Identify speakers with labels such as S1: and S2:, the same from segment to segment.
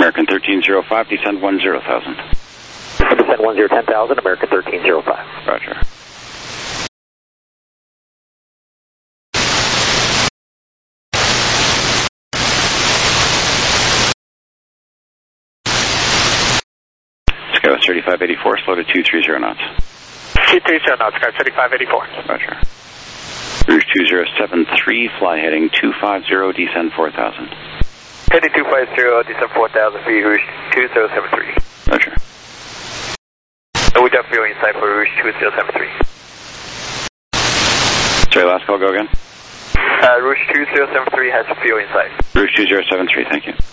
S1: American 1305, descend 10,000.
S2: Descend 10,000, American 1305.
S1: Roger. Skywest 3584, slow to 230 knots.
S2: 230 knots, Skywest 3584.
S1: Roger. Rouge 2073, fly heading 250, descend 4,000.
S2: Heading 250, descend 4,000 feet, Rouge 2073.
S1: Roger.
S2: We got fuel inside for Rouge 2073.
S1: Sorry, last call, go again.
S2: Rouge 2073 has fuel inside.
S1: Rouge 2073, thank you.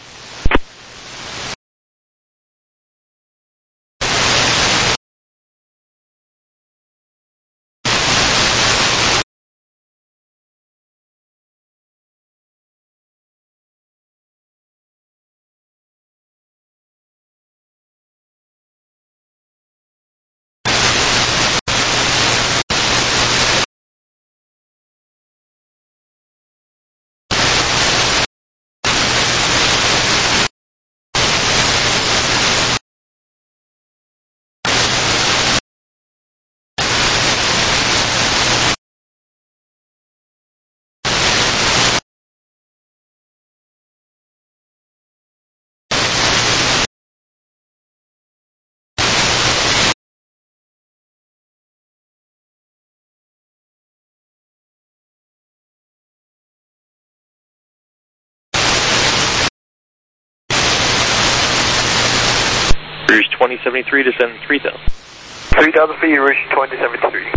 S3: Rouge 2073, descend 3,000.
S2: 3,000 feet, Rouge 2073.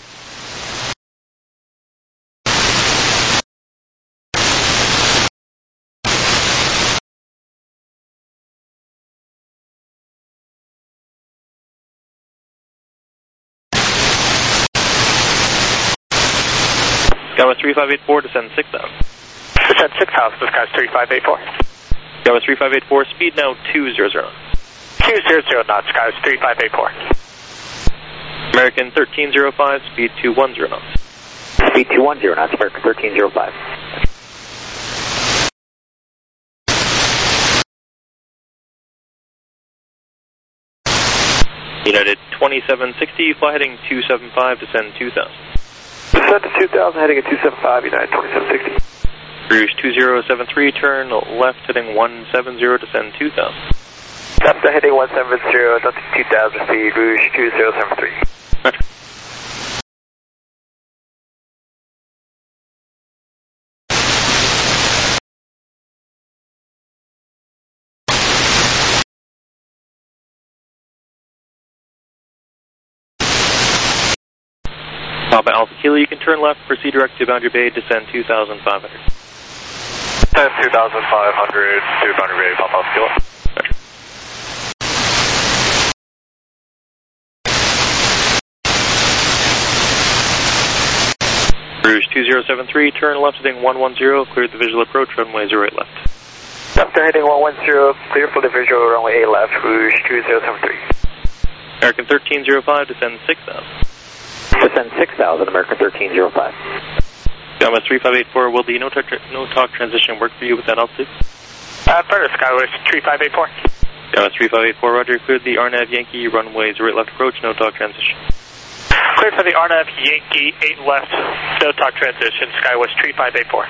S3: Skywest 3584, descend 6,000.
S2: Descend 6,000, Skywest 3584.
S3: Skywest 3584, speed now 200 knots.
S2: 200 knots, Skywest 3584.
S3: American 1305, speed 210 knots.
S2: Speed 210 knots, American 1305.
S3: United 2760, fly heading 275, descend 2,000.
S2: Descend to 2,000, heading at 275, United 2760.
S3: Rouge 2073, turn left heading 170, descend 2,000.
S2: Left heading 170, up to 2,000 feet, Rouge 2073.
S3: Roger. Papa Alpha Kilo, you can turn left, proceed direct to Boundary Bay, descend 2,500.
S2: Descend 2,500 to Boundary Bay, Papa Alpha Kilo.
S3: Roger. Rouge 2073, turn left heading 110, clear the visual approach, runway 08 left.
S2: Left heading 110, clear for the visual, runway 8 left, Rouge 2073.
S3: American 1305, descend 6,000.
S2: Descend 6,000, American 1305.
S3: Skywest 3584, will the no-talk transition work for you with that altitude?
S2: Further, Skywest 3584.
S3: Skywest 3584, roger, cleared the RNAV Yankee, runway 08 left approach, no-talk transition.
S2: Cleared for the RNAV Yankee 8 left, no-talk transition, Skywest 3584.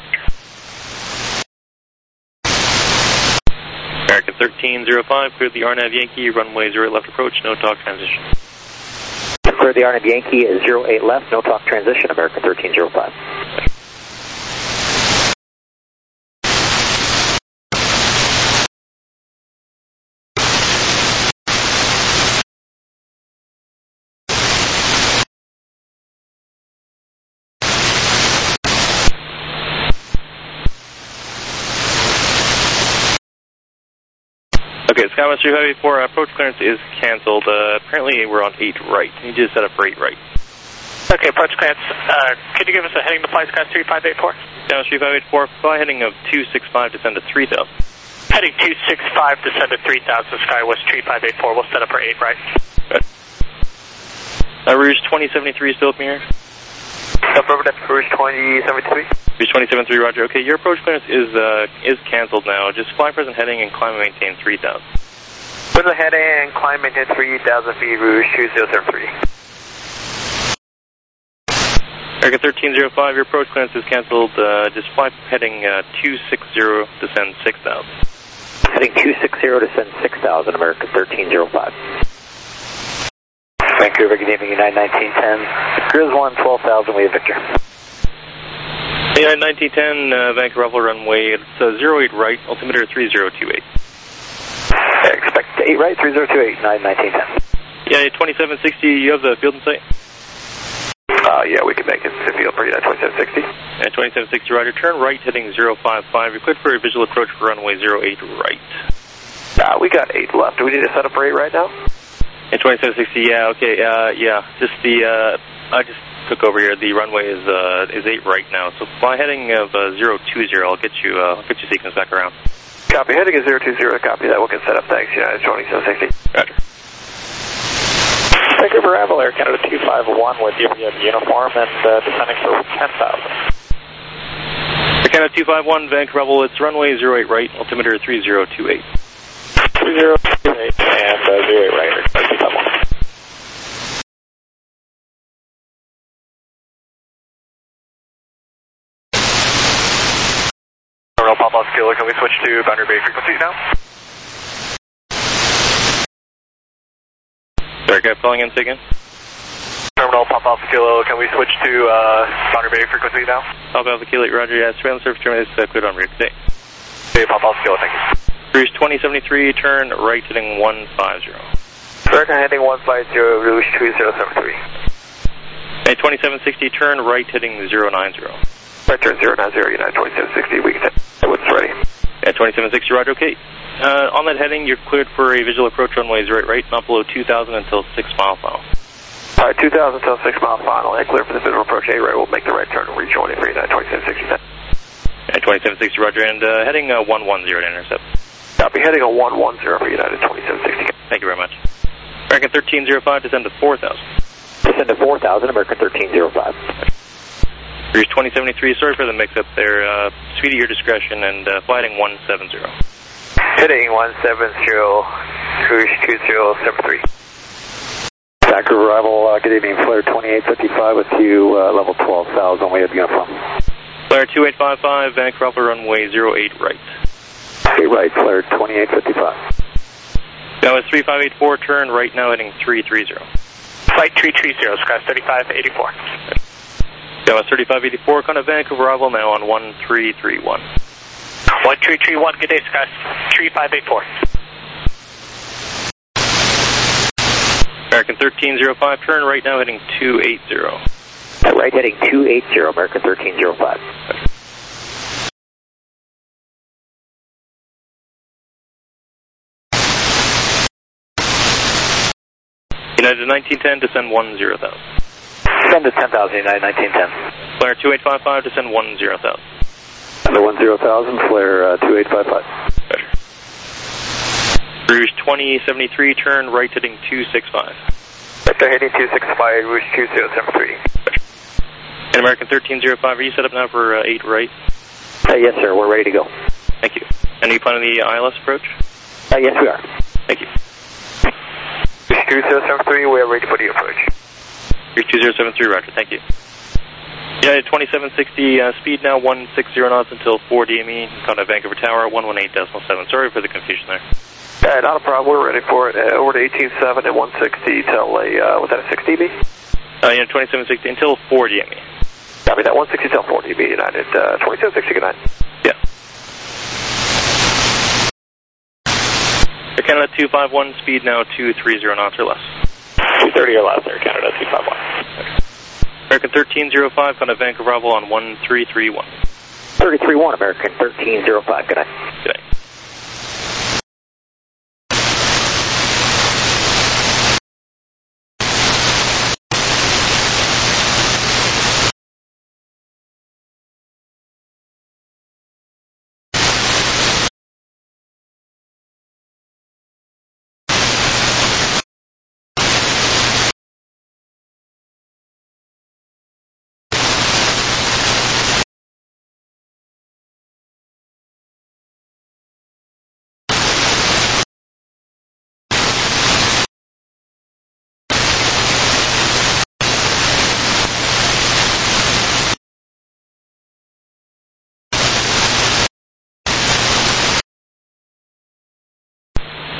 S3: American 1305, cleared the RNAV Yankee, runway 08 left approach, no-talk transition.
S2: Cleared the RNAV Yankee 08 left, no-talk transition, American 1305.
S3: Okay, Skywest 3584, approach clearance is canceled. Apparently we're on 8 right. You just set up for 8 right.
S2: Okay, approach clearance. Could you give us a heading to fly Skywest 3584?
S3: Skywest 3584, fly heading of 265, descend to 3,000.
S2: Heading 265, descend to 3,000, Skywest 3584. We'll set up for 8 right.
S3: Good. Rouge 2073 still with me here?
S2: Affirmative, Rouge 2073.
S3: Beach 27-3, roger. Okay, your approach clearance is canceled now. Just fly present heading and climb and maintain 3,000.
S2: Present heading and climb maintain 3,000 feet, Rouge 2073.
S3: American 1305, your approach clearance is canceled. Just fly heading 260, descend 6,000.
S4: Heading 260, descend 6,000, American 1305. Vancouver, good evening, United 1910. Grizz 1, 12,000, we have Victor.
S3: United 1910, Vancouver Bravo runway, it's 08 right, altimeter 3028.
S4: Expect 8 right, 3028, United 1910.
S3: Yeah, 2760, you have the field in sight?
S4: Yeah, we can make it to field for United 2760.
S3: Yeah, 2760, roger. Turn right, heading 055. You're cleared for a visual approach for runway 08 right.
S4: We got 8 left. Do we need to set up for 8 right now?
S3: Yeah, 2760, yeah, okay, yeah. Just I just took over here. The runway is 8 right now. So fly heading of 020. I'll get you sequence back around.
S4: Copy. Heading is 020. Copy that. We'll get set up. Thanks, United 2760.
S3: Roger.
S2: Vancouver Bravo, Air Canada 251 with you via uniform and descending for 10,000.
S3: Air Canada 251, Vancouver Bravo, it's runway 08 right, altimeter 3028.
S2: 3028 and 08 right, Air Canada 251. Terminal Pop-Off Kilo, can we switch to boundary bay frequencies now?
S3: Sorry, guys, calling in, say again.
S2: Terminal Pop-Off Kilo, can we switch to boundary bay frequency now?
S3: Pop-Off Kilo, roger, yeah, surveillance service terminal is cleared on route today.
S2: Okay, Pop-Off Kilo, thank you.
S3: Rouge 2073, turn right heading 150.
S2: American heading 150, Rouge 2073.
S3: Hey, 2760, turn right heading 090.
S2: Right turn 090, United 2760, we can what's ready.
S3: Yeah, 2760, roger, okay. On that heading, you're cleared for a visual approach runway 08 right, not below 2,000 until 6 mile final.
S2: Alright, 2,000 until 6 mile final, and clear for the visual approach 8 right, we'll make the right turn and rejoin for United 2760.
S3: Yeah, 2760, roger, and heading 110 to intercept.
S2: Copy, heading a 110 for United 2760.
S3: Thank you very much. American 1305, descend to 4,000.
S4: Descend to 4,000, American 1305.
S3: Rouge 2073, sorry for the mix-up there. Speed at your discretion and flighting 170.
S2: Heading 170, Rouge 2073.
S4: Vancouver arrival, good evening, Flare 2855 with you, level 12,000, we have uniform.
S3: Flare 2855, Vancouver runway 08 right.
S4: 8 right, Flare 2855.
S3: That was 3584, turn right now heading 330.
S2: Flight 330, Sky 3584.
S3: That was 3584, kind of Vancouver arrival now on 1331.
S2: 1331, good day, Sky 3584.
S3: American 1305, turn right now heading 280.
S4: Right heading 280, American 1305.
S3: United 1910, descend 10,000.
S4: Descend to 10,000, United 1910.
S3: Flare 2855, descend 10,000.
S4: Under 10,000, Flare 2855.
S3: Better. Rouge 2073, turn right heading 265.
S2: Vector heading 265, Rouge 2073.
S3: Better. And American 1305, are you set up now for 8 right?
S4: Yes, sir, we're ready to go.
S3: Thank you. And are you planning the ILS approach?
S4: Yes, we are.
S3: Thank you.
S2: Rouge 2073, we are ready for the approach.
S3: Rouge 2073, roger, thank you. United 2760, speed now 160 knots until 4 DME, contact Vancouver Tower, 118.7. Sorry for the confusion there.
S2: Not a problem, we're ready for it. Over to 18.7 and 160 till was that a 6 dB?
S3: United 2760 until 4 DME.
S2: Copy that, 160 till 4 dB, United 2760, good night.
S3: Yeah. Air Canada 251, speed now 230 knots or less.
S2: 230 or less, Air Canada 251.
S3: American 1305, contact Vancouver Bravo on 1331.
S4: 331, American 1305, good night.
S3: Good night.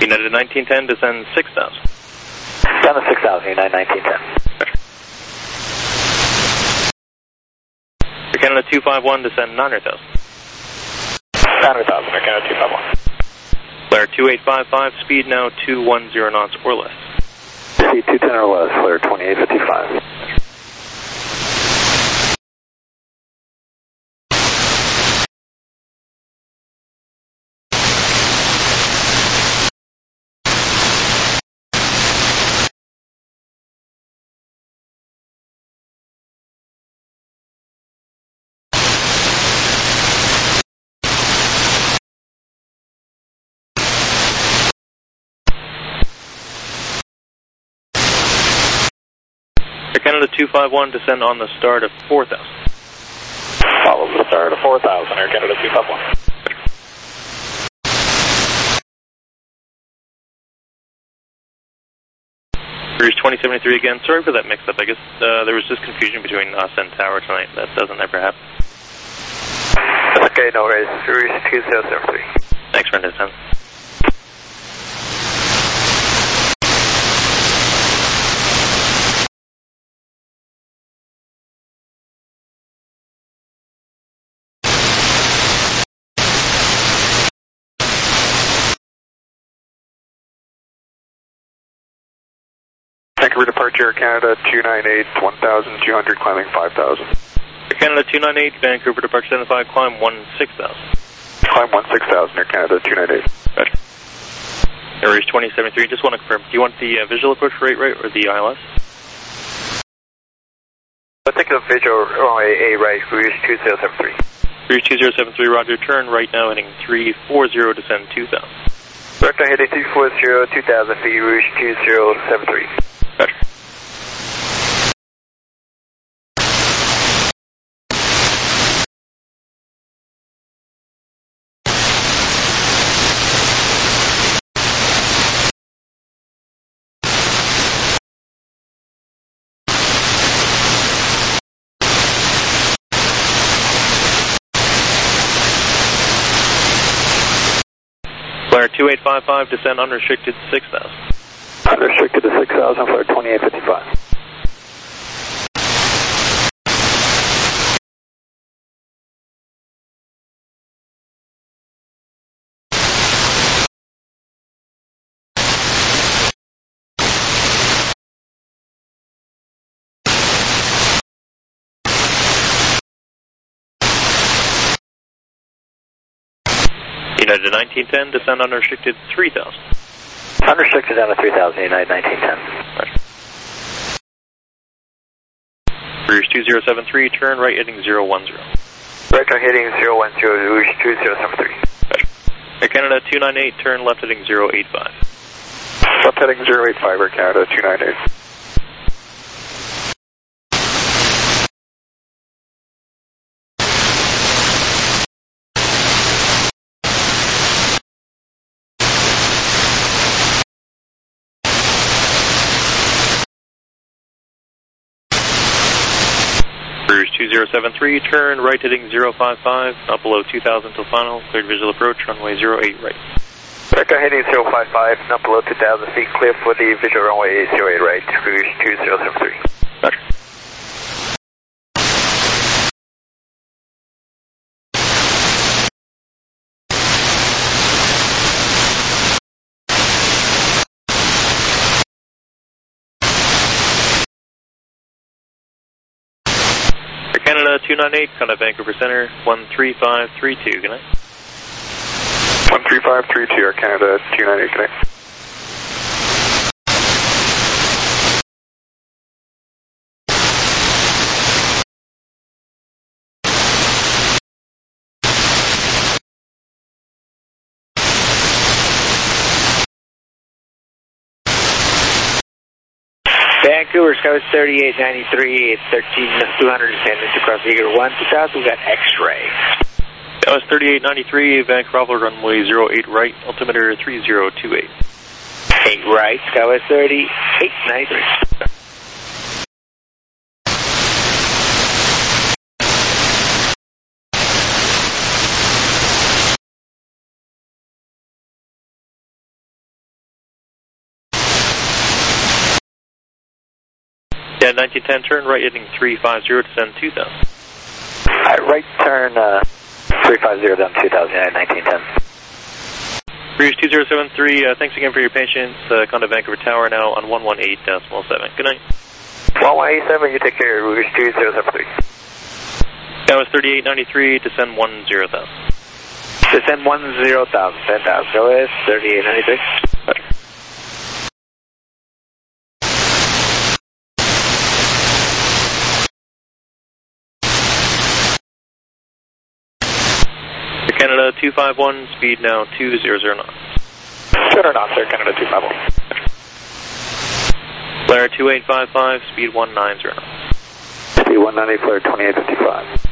S3: United 1910, descend 6,000.
S4: Down to 6,000, United 1910.
S3: Air Canada 251, descend 900,000.
S4: 900,000, Air Canada 251.
S3: Flare 2855, speed now 210 knots or less.
S4: Speed 210 or less, flare 2855.
S3: Air Canada 251, descend on the start of 4,000.
S4: Follow the start of 4,000, Air Canada 251.
S3: Cruise 2073 again. Sorry for that mix-up. I guess there was just confusion between us and Tower tonight. That doesn't ever happen.
S4: That's okay, no worries. Cruise 2073.
S3: Thanks for understanding.
S4: Vancouver departure, Air Canada 298, 1,200, climbing 5,000.
S3: Air Canada 298, Vancouver departure 75, climb 16,000.
S4: Climb 16,000, Air Canada 298.
S3: Roger. Air 2073, just want to confirm, do you want the visual approach rate right or the ILS?
S4: Let's take the visual runway A right, Cruise 2073.
S3: Cruise 2073, roger, turn right now, heading 340, descend 2,000.
S4: Direct on heading 340, 2,000 feet, Rouge 2073.
S3: Roger. Flare 2855, descend unrestricted 6,000.
S4: Unrestricted to 6,000, flare 2855.
S3: United 1910, descend unrestricted 3,000.
S4: Unrestricted down to 3,000, United 1910.
S3: Roger. Rouge 2073, turn right heading 010.
S4: Right on heading 010, Rouge 2073.
S3: Roger. Air Canada 298, turn left heading 085.
S4: Left heading 085, Air Canada 298.
S3: Rouge 2073, turn right heading 055, not below 2,000 till final, cleared visual approach, runway 08 right.
S4: Right on heading 055, not below 2,000 feet, clear for the visual runway 08 right, Rouge 2073.
S3: Roger. Canada 298, contact Vancouver Center 13532, good night.
S4: 13532, Air Canada 298, good night.
S5: Vancouver, Skywest 3893, it's 13,200, descendants across Eagle 1 to south, we got X-ray.
S3: That was 3893, Vancouver runway 08 right, altimeter 3028.
S5: 8 right, Skywest 3893.
S3: Yeah, 1910, turn right heading 350, descend 2000.
S4: Alright, right turn 350 down 2000, United 1910.
S3: Breeze 2073, thanks again for your patience. Contact Vancouver Tower now on 118.7. Good night.
S4: 1187, you take care. Breeze 2073.
S3: That was 3893, descend 10,000.
S5: Descend 10,000, 10,000. OS 3893.
S3: Roger. Canada 251, speed now 200 knots.
S2: 200 knots, Air Canada 251.
S3: Flare 2855, speed 190 knots.
S4: Speed 190, flare 2855.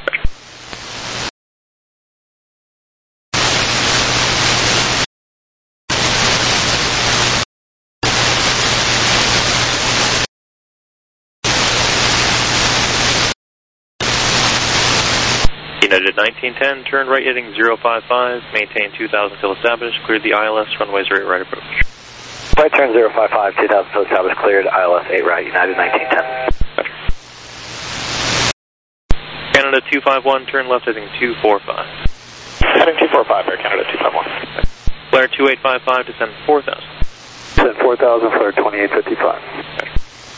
S3: United 1910, turn right heading 055, maintain 2000 till established, cleared the ILS, runways 8 right approach.
S4: Right turn 055, 2000 till established, cleared, ILS 8 right, United 1910.
S3: Canada 251, turn left heading 245.
S2: Heading 245, Air Canada 251.
S3: Flare 2855, descend 4000.
S4: Descend 4000, flare 2855.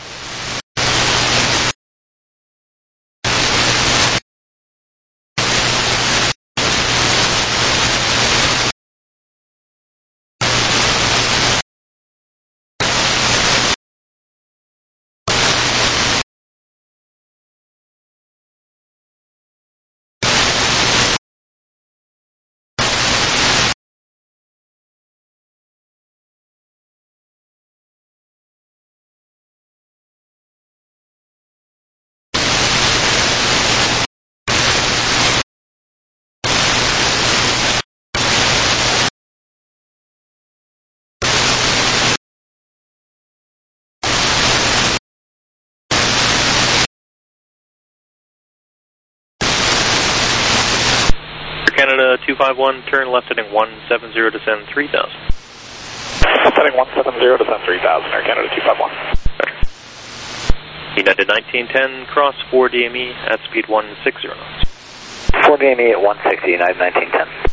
S3: Canada 251, turn left heading 170, descend 3000.
S2: Left heading 170, descend 3000, Air Canada 251.
S3: United 1910, cross 4 DME at speed 160 knots.
S4: 4 DME at 160, United 1910.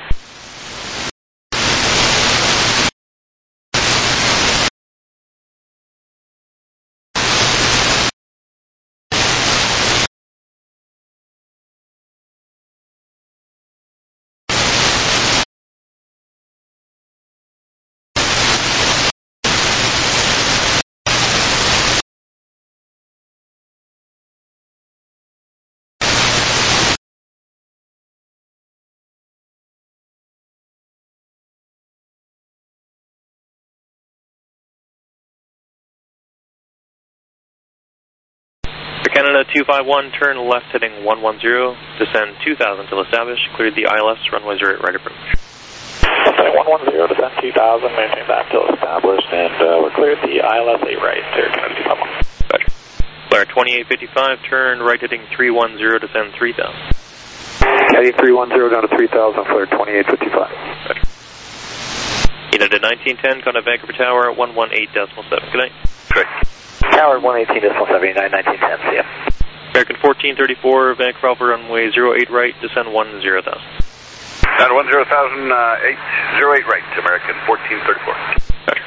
S3: Canada 251, turn left heading 110, descend 2000 till established, cleared the ILS, runways 8 right approach.
S2: Left heading 110, descend 2000, maintain that till established, and we're cleared the ILS 8 right, Air Canada 251.
S3: Roger. Flare 2855, turn right heading 310, descend 3000.
S4: Heading 310 down to 3000, flare 2855.
S3: Roger. United 1910, contact Vancouver Tower 118.7. Good night.
S1: Correct.
S4: Tower 118.7, United 1910, see ya.
S3: American 1434, Vancouver Alpha runway 08 right, descend 10,000.
S1: Down 10,000, 808 right, American 1434.
S3: Roger.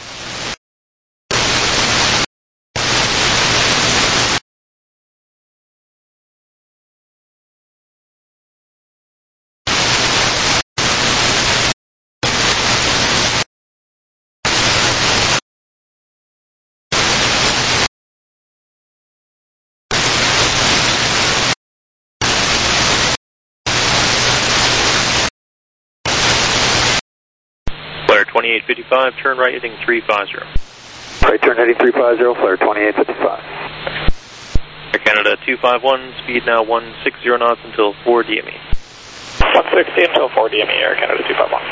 S3: Flare 2855, turn right heading 350.
S4: Right turn heading 350, flare 2855.
S3: Air Canada 251, speed now 160 knots until 4 DME.
S2: 160 until 4 DME, Air Canada 251.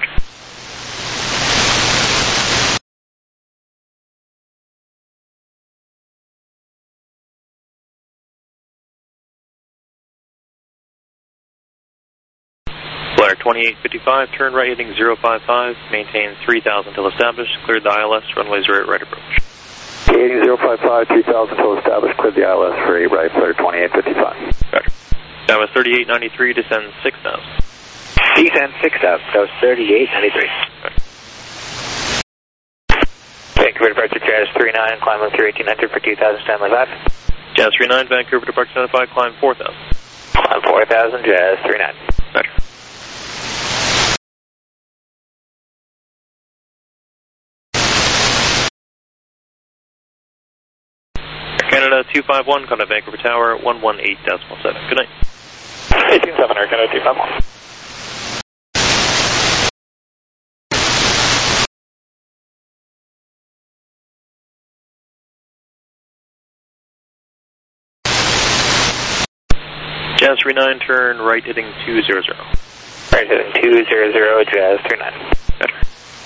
S3: Flare 2855, turn right heading 055, maintain 3000 till established, cleared the ILS, runways 8 right approach.
S4: Gating 055, 3000 total established, cleared the ILS for 8 right, flare 2855.
S3: Roger. That was 3893, descend 6000.
S5: Descend 6000, that was 3893. Vancouver departure Jazz 39, climb up through 1800 for 2000, standby 5.
S3: Jazz 39, Vancouver departure 95, climb 4000.
S5: Climb 4000, Jazz 39.
S3: Roger. Canada 251, contact Vancouver Tower 118.7. Good night.
S2: 187, Air Canada 251.
S3: Jazz 39, turn right heading 200.
S5: Right heading 200, Jazz 39.
S3: Better.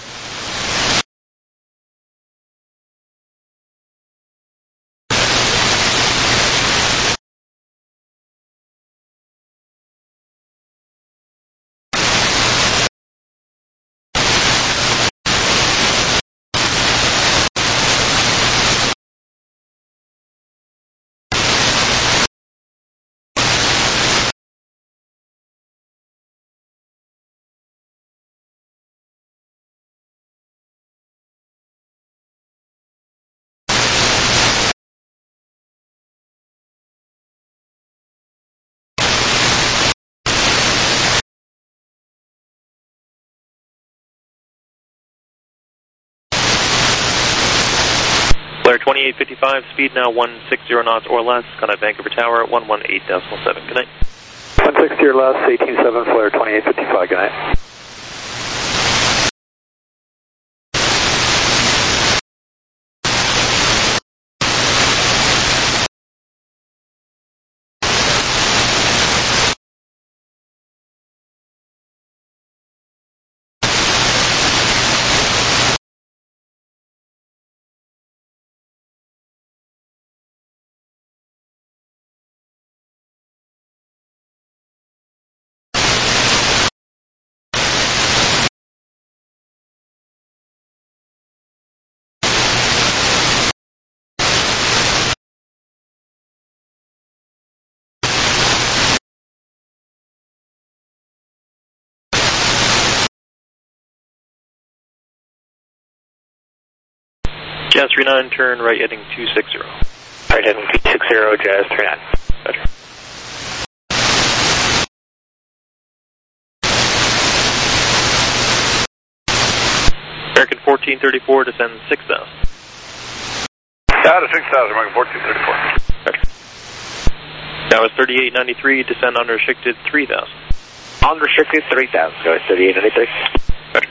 S3: Flare 2855, speed now 160 knots or less, contact Vancouver Tower 118.7. Good night.
S4: 160 or less, 187, flare 2855, good night.
S3: Jazz 39, turn right heading 260.
S5: Right heading 260, Jazz 39.
S3: Better. American 1434, descend 6000.
S1: Out of 6,000, American 1434.
S3: Better. That was 3893, descend unrestricted 3000.
S5: Unrestricted 3000, go 3893.
S3: Better.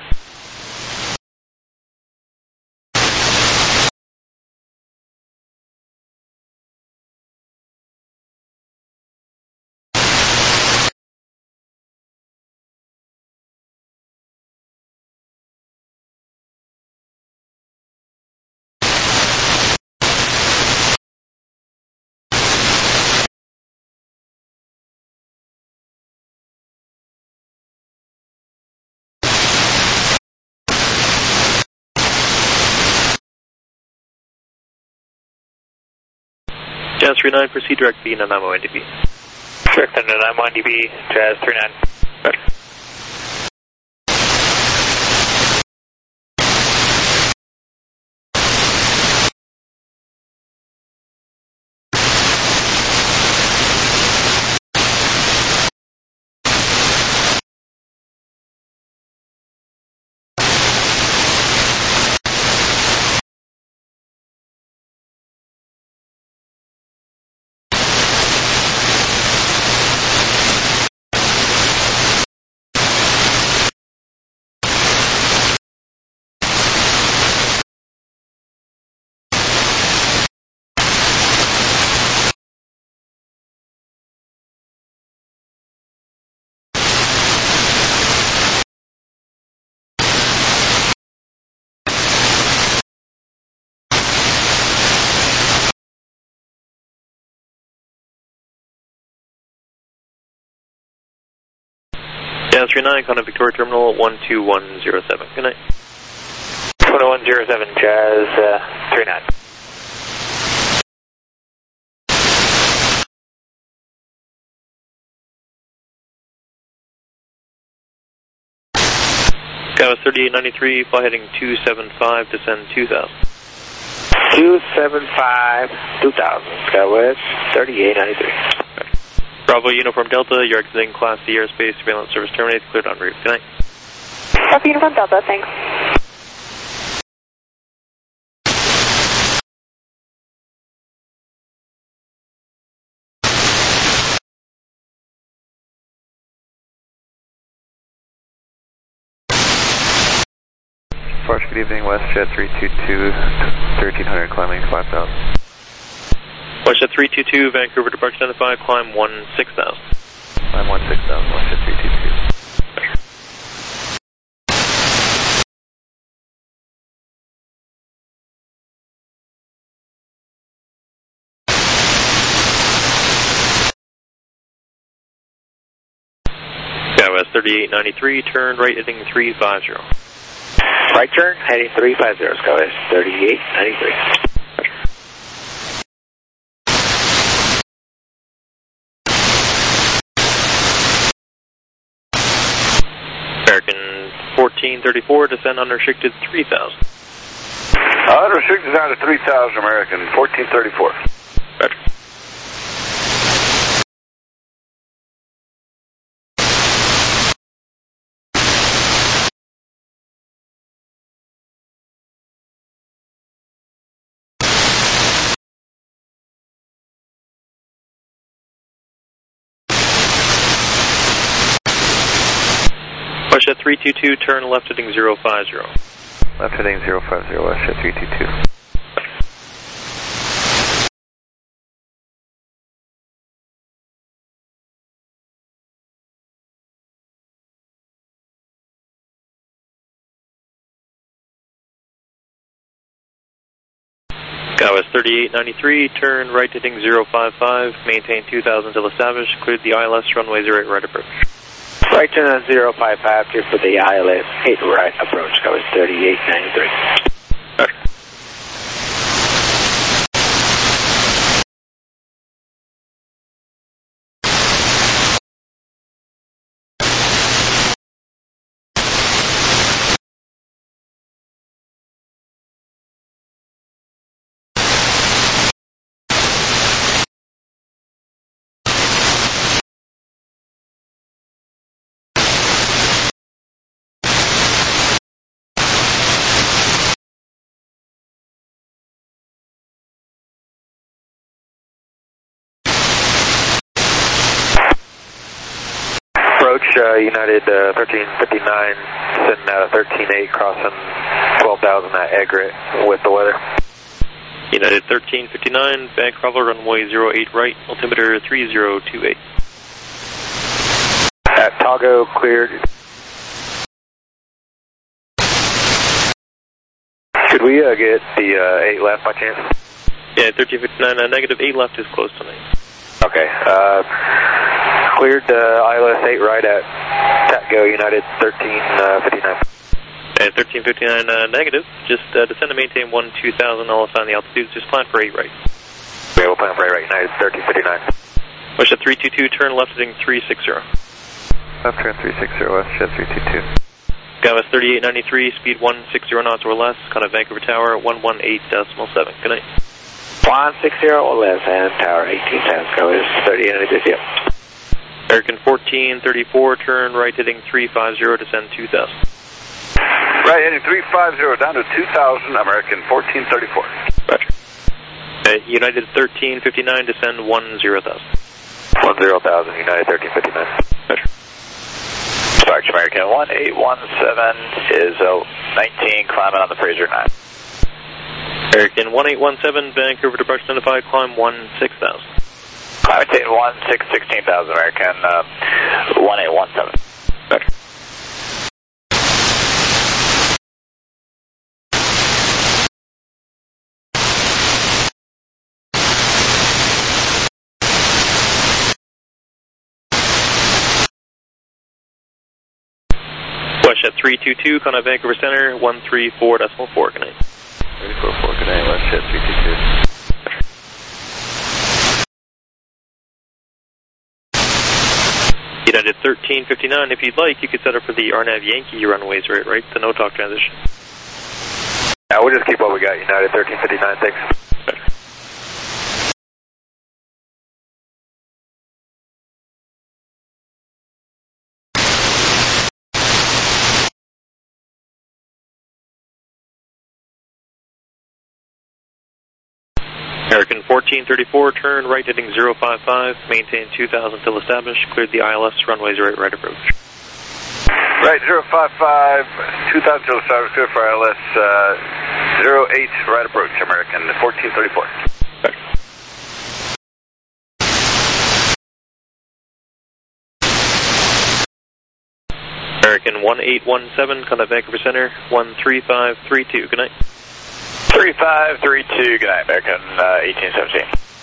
S3: Jazz 39, proceed direct B, Nanaimo NDB.
S5: Direct Nanaimo NDB, Jazz 39.
S3: Better. Jazz 39, contact Victoria Terminal 12107. Good night.
S5: 2107, Jazz 39.
S3: Skywest 3893, fly heading 275, descend 2000.
S5: 275, 2000, Skywest 3893.
S3: Bravo Uniform Delta, you're exiting Class C airspace, surveillance service terminates, cleared en route. Good night.
S6: Bravo Uniform Delta, thanks.
S4: Force, good evening, WestJet 322, 1300, climbing 5000.
S3: WestJet 322, Vancouver departure identified, climb 16,000.
S4: Climb 16,000, WestJet 322.
S3: Skywest 3893, turn right heading 350.
S5: Right turn, heading 350, Skywest 3893.
S3: American 1434, descend unrestricted 3000.
S1: Unrestricted down to 3,000, American 1434.
S3: Roger. WestJet 322, turn left heading 050.
S4: Left heading 050, WestJet 322.
S3: Skywest 3893, turn right heading 055, maintain 2000 until established, cleared the ILS runway 08 right approach.
S5: Right turn on 055, clear for the ILS 8 right approach, Skywest 3893.
S3: Roger.
S4: United 1359, sitting out of 13.8, crossing 12,000 at Egret with the weather.
S3: United 1359, Vancouver runway 08 right, altimeter 3028.
S4: At Togo, cleared. Could we get the 8 left by chance?
S3: Yeah, 1359, negative 8 left is close tonight.
S4: Okay. Cleared ILS 8 right at TATGO, United 1359.
S3: And 1359, negative. Just descend and maintain 12,000, all assign the altitudes. Just plan for 8 right.
S4: Okay, we'll plan for 8 right, United 1359.
S3: WestJet 322, turn left heading 360.
S4: Left turn 360, WestJet 322.
S3: Skywest 3893, speed 160 knots or less, contact Vancouver Tower 118.7. Good night.
S5: 160 or less, and Tower 1810, Skywest 3893.
S3: American 1434, turn right heading 350, descend 2000.
S1: Right heading 350 down to 2,000, American 1434.
S3: Roger. United 1359, descend 10,000.
S4: 10,000, United 1359.
S3: Roger.
S2: Departure American 1817 is 19, climbing on the Fraser 9.
S3: American 1817, Vancouver departure identified, climb 16,000.
S2: Maintain 16,000, American 1817.
S3: Roger. WestJet 322, contact Vancouver Center 134.4. Good night.
S4: 34.4, good night, WestJet 322.
S3: United 1359, if you'd like, you could set up for the RNAV Yankee runways right, the no-talk transition.
S4: Yeah, we'll just keep what we got, United 1359, thanks.
S3: American 1434, turn right heading 055, maintain 2000 till established, cleared the ILS, runways right approach.
S1: Right, 055, 2000 till established, clear for ILS, 08, right approach, American 1434.
S3: Okay. American 1817, contact Vancouver Center, 13532, good night.
S2: 3532, good night, American 1817.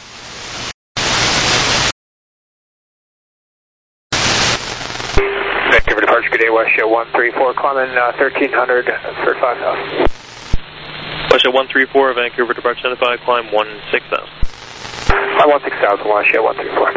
S4: Vancouver departure, good day, Westjet 134, climbing 1300 for 5000.
S3: Westjet 134, Vancouver departure 75, climb 16,000.
S4: Climb 16,000, Westjet 134.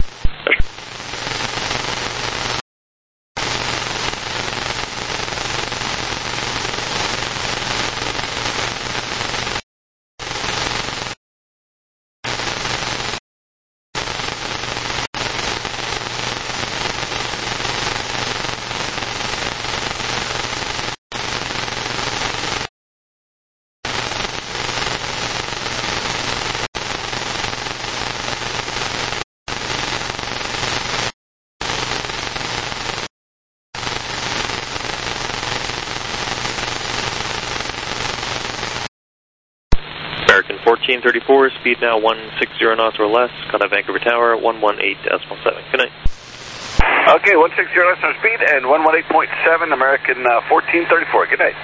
S3: American 1434, speed now 160 knots or less, contact Vancouver Tower, 118.7. Good night.
S1: Okay, 160 less on speed and 118.7, American 1434. Good night.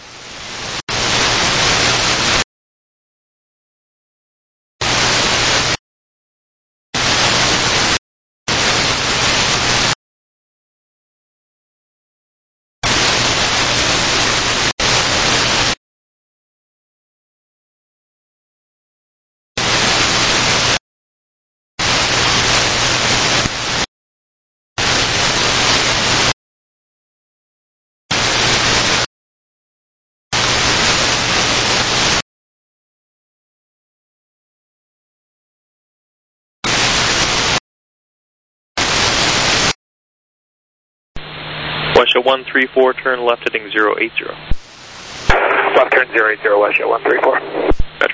S3: Westjet 134, turn left heading 080.
S4: Left turn 080, Westjet 134.
S3: Better.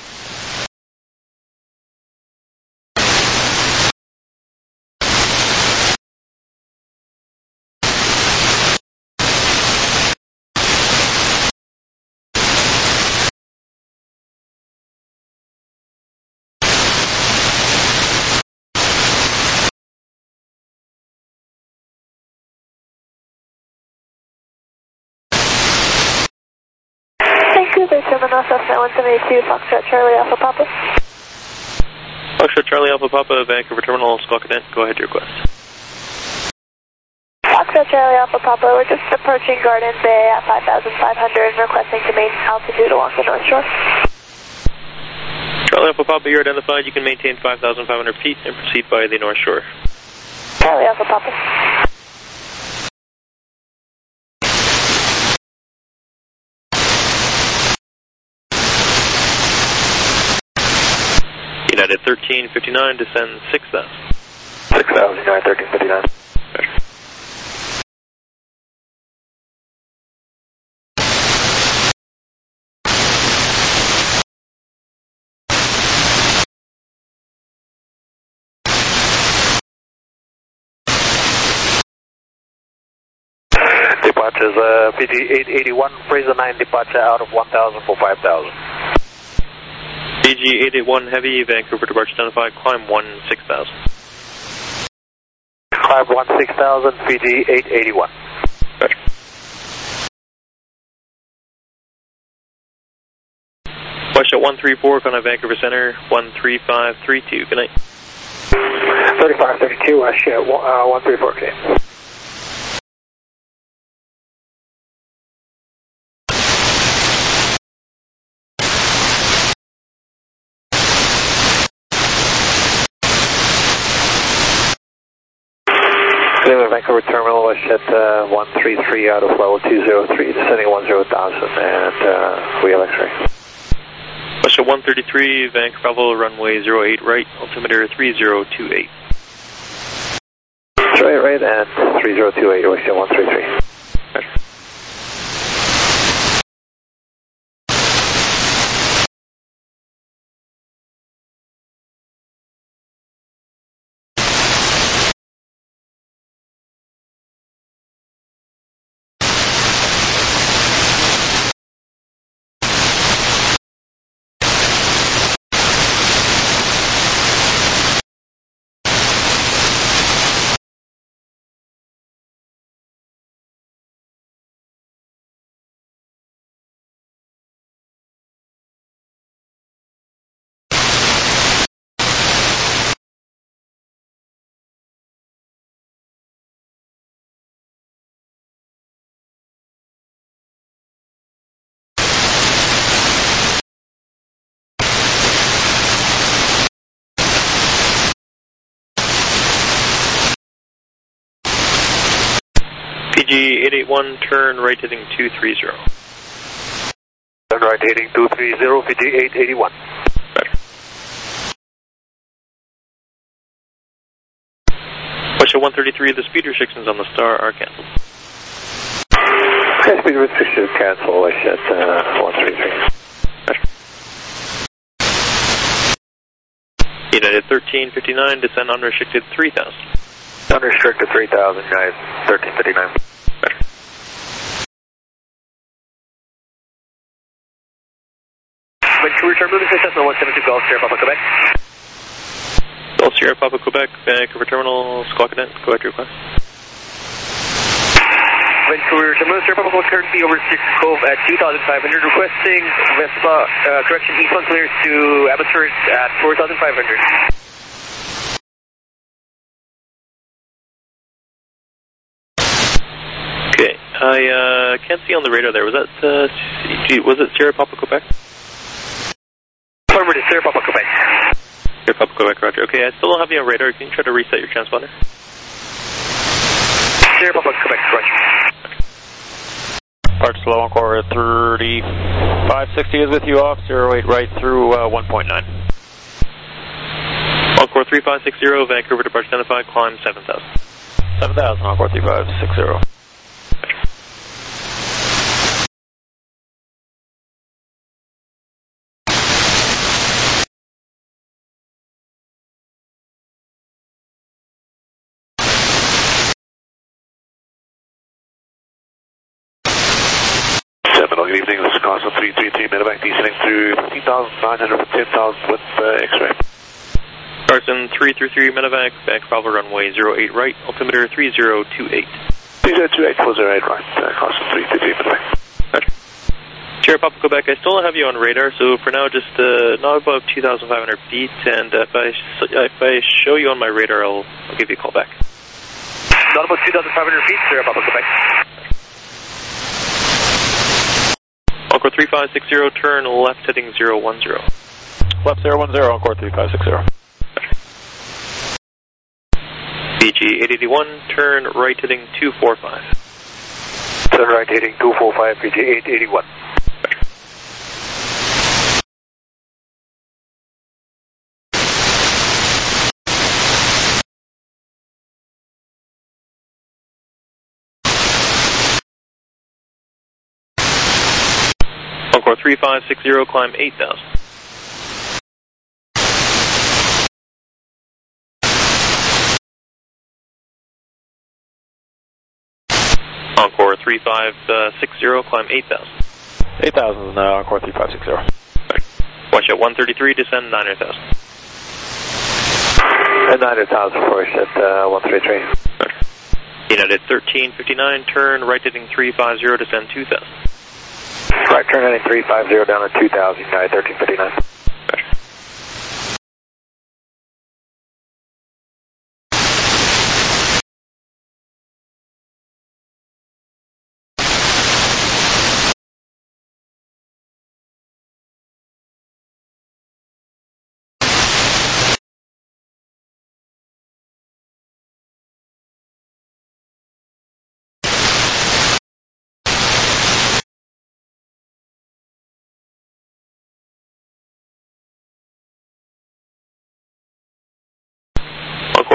S6: Vancouver Terminal, Cessna 172, Foxtrot Charlie Alpha Papa.
S3: Foxtrot Charlie Alpha Papa, Vancouver Terminal, Squawk Cadet, go ahead, your request.
S6: Foxtrot Charlie Alpha Papa, we're just approaching Garden Bay at 5,500 and requesting to maintain altitude along the North Shore.
S3: Charlie Alpha Papa, you're identified. You can maintain 5,500 feet and proceed by the North Shore.
S6: Charlie Alpha Papa.
S3: United 1359, descend 6,000.
S4: 6,000, United 1359. Departure is PG 881, Fraser 9 departure out of 1,000 for 5,000.
S3: PG 881 Heavy, Vancouver departure identified, climb 16,000.
S4: Climb 16,000, PG 881.
S3: Roger. Westjet 134, contact Vancouver Center, 13532, good night.
S4: 3532, Westjet 134, okay. Vancouver Terminal, Westjet 133 out of level 203, descending 10,000, and we have X-ray.
S3: Westjet 133, Vancouver Bravo, runway 08 right, altimeter 3028.
S4: 08 right and 3028, Westjet 133.
S3: Roger. PG 881, turn right heading 230.
S4: Turn right heading 230, PG 881.
S3: Roger. Westjet 133, the speed restrictions on the Star are cancelled.
S4: Okay, speed restrictions cancel, Westjet 133.
S3: Roger. United 1359, descend unrestricted 3000.
S4: Unrestricted 3000, United 1359.
S5: Vancouver Terminal, this is Cessna 172 Golf Sierra Papa Quebec.
S3: Golf Sierra Papa Quebec, Vancouver Terminal, Squawk Cadet, go ahead to request.
S5: Vancouver Terminal, Sierra Papa Quebec, currently over 6 Cove at 2,500, requesting Vespa, correction, eastbound clears to Abbotsford at 4,500.
S3: Okay, I can't see on the radar there. Was that was it Sierra Papa Quebec?
S5: Forward to Sierra Papa Quebec.
S3: Sierra Papa Quebec, Roger. Okay, I still don't have you on radar. Can you try to reset your transponder?
S5: Sierra Papa Quebec, Roger.
S2: Park slow, Encore 3560 is with you off, 08 right through 1.9.
S3: Encore 3560, Vancouver departure identified, climb 7000.
S2: 7000, Encore 3560.
S4: Good evening, this is Carson 333, medevac descending through 15,900 for 10,000 with X-ray.
S3: Carson 333, medevac, back Bravo runway 08 right, altimeter 3028.
S4: 3028, 408 right, Carson 333, medevac.
S3: Roger. Sierra Papa Quebec, I still don't have you on radar, so for now just not above 2,500 feet, and if I show you on my radar, I'll give you a call back.
S5: Not about 2,500 feet, Sierra Papa Quebec.
S3: Encore 3560, turn left heading 010.
S2: Left 010, Encore 3560.
S3: BG 881, turn right heading 245.
S4: Turn right heading 245, PG 881.
S3: Encore 3560, climb 8000. Encore 3560, climb 8000.
S2: 8000, Encore 3560.
S3: Westjet 133, descend 900,000.
S4: And 900,000 for Westjet 133.
S3: United 1359, turn right heading 350, descend 2000.
S4: Right, turn heading 350 down to 2,000, United 1359.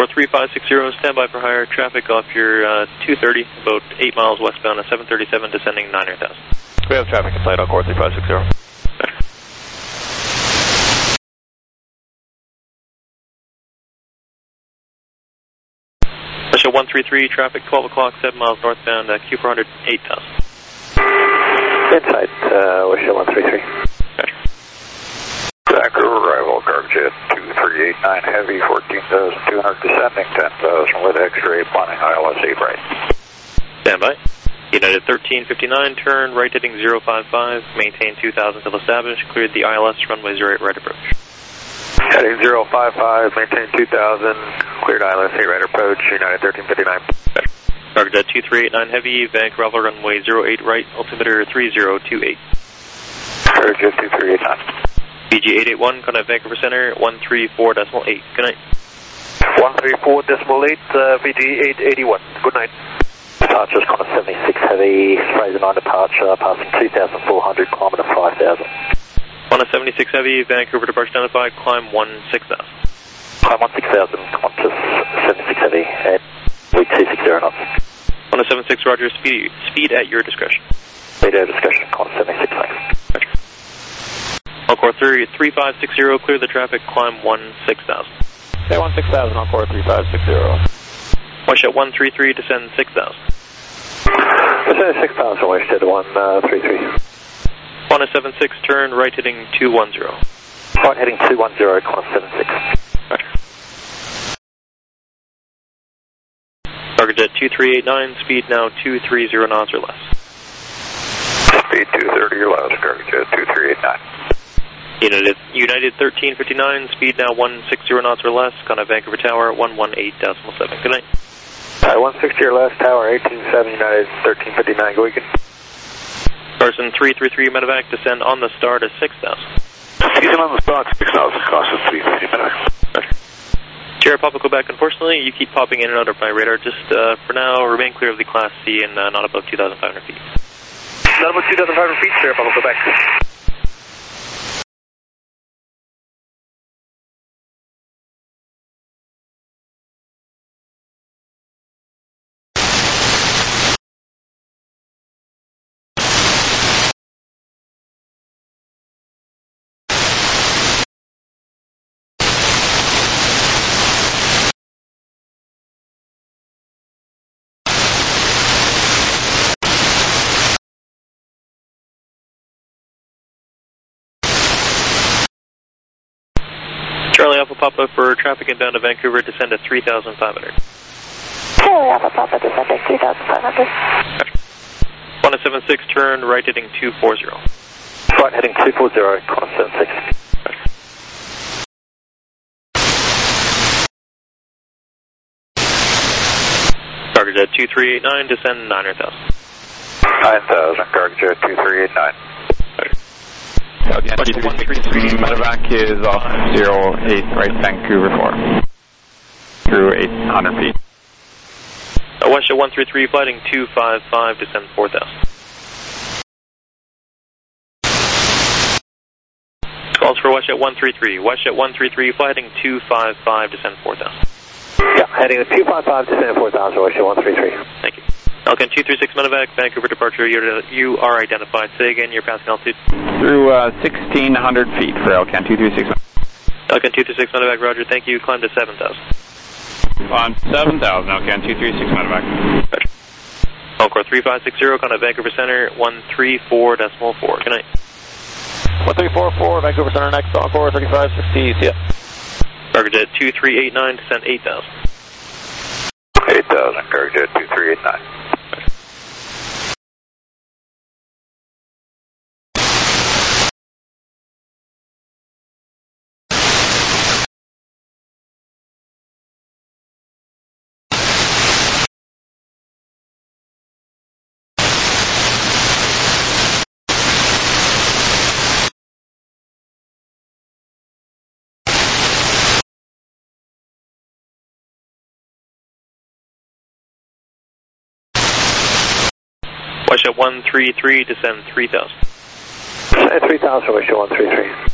S3: Encore 3560, standby for higher traffic off your 230, about 8 miles westbound at 737, descending 9,000.
S2: We have traffic in sight, Encore 3560.
S3: Russia 133, traffic 12 o'clock, 7 miles northbound, Q400, 8,000.
S4: Inside, Russia 133.
S1: Vancouver arrival, Cargojet 2389 Heavy, 14,200 descending, 10,000 with X-ray, planning ILS 8 right.
S3: Standby. United 1359, turn right heading 055, maintain 2000 till established, cleared the ILS runway 08 right approach.
S4: Heading 055, maintain 2000, cleared ILS 8 right approach, United 1359.
S3: Cargojet 2389 Heavy, Vancouver runway 08 right, altimeter 3028.
S4: Cargojet 2389.
S3: BG881, contact Vancouver Center, 134.8. Good night.
S4: 134.8, BG881. Good night. Departure is Connor 76 Heavy, Fraser 9 departure, passing 2,400, kilometer 5,000.
S3: Connor 76 Heavy, Vancouver departure identified, climb 16,000.
S4: Climb 16,000, Qantas 76 Heavy, at week 260 knots.
S3: Connor 76, roger, speed at your discretion.
S4: Speed at your discretion, Connor 76, thanks.
S3: Roger. Encore 3560, clear the traffic, climb 16,000.
S2: Stay 16,000, Encore 3560.
S3: Washut 133, descend 6,000.
S4: Descend 6,000, Washut 133.
S3: Qantas 76, turn right heading 210.
S4: Right heading 210, Qantas 76.
S3: Roger. Cargojet 2389, speed now 230 knots or less.
S1: Speed 230 or less, Cargojet 2389.
S3: United 1359, speed now 160 knots or less, contact Vancouver Tower 118.7. Good night.
S4: 160 or less, Tower 187, United 1359, go weekend.
S3: Carson 333 medevac, descend on the start at 6,000.
S1: Descend on the start, 6,000, Carson 333 medevac.
S3: Sierra Papa Quebec, unfortunately, you keep popping in and out of my radar. Just for now, remain clear of the Class C and not above 2,500 feet.
S5: Not above 2,500 feet, Sierra Papa Quebec.
S3: Charlie Alpha Papa for traffic inbound to Vancouver, descend at 3,500.
S6: Charlie Alpha Papa, descending 3,500.
S3: 176, turn right heading 240.
S4: Right heading 240, Qantas 76.
S3: Cargojet 2389, descend 9,000.
S1: 9,000, Cargojet 2389.
S2: Okay, 133 medevac is off 08 right Vancouver 4 through 800 feet.
S3: Washut 133, flighting 255, descend 4,000. Calls for Washut 133. Washut 133, flighting 255, descend 4,000.
S4: Yeah, heading 255, descend 4,000, Washut 133.
S3: Thank you. Falcon 236 medevac, Vancouver departure, you are identified. Say again, your passing altitude.
S2: Through 1,600 feet for Falcon 236.
S3: Falcon 236 medevac, roger, thank you. Climb to 7,000.
S2: On 7,000, Falcon 236 medevac.
S3: Roger. Encore 3560, contact Vancouver Center, 134.4. Good night.
S2: 1344, Vancouver Center next, Encore 3560, see ya.
S3: Cargojet 2389, descend 8,000.
S1: 8,000, Cargojet 2389.
S3: Washut 133, descend 3,000.
S4: 3,000, Washut 133.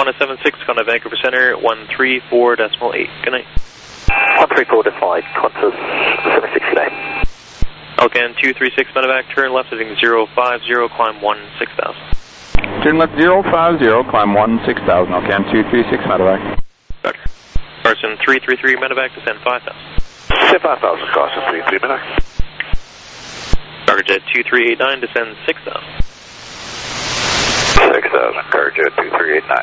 S3: Qantas 76, contact Vancouver Center, 134.8. Good night.
S4: 134.8, Qantas 76, good day.
S3: Alcan 236 medevac, turn left heading 050, climb 16,000.
S7: Turn left 050, climb 16,000, Alcan 236 medevac.
S3: Carson 333 medevac, descend 5,000.
S2: Descend 5,000, Carson 333 medevac.
S3: Cargojet 2389, descend 6,000.
S1: 6,000, Cargojet 2389.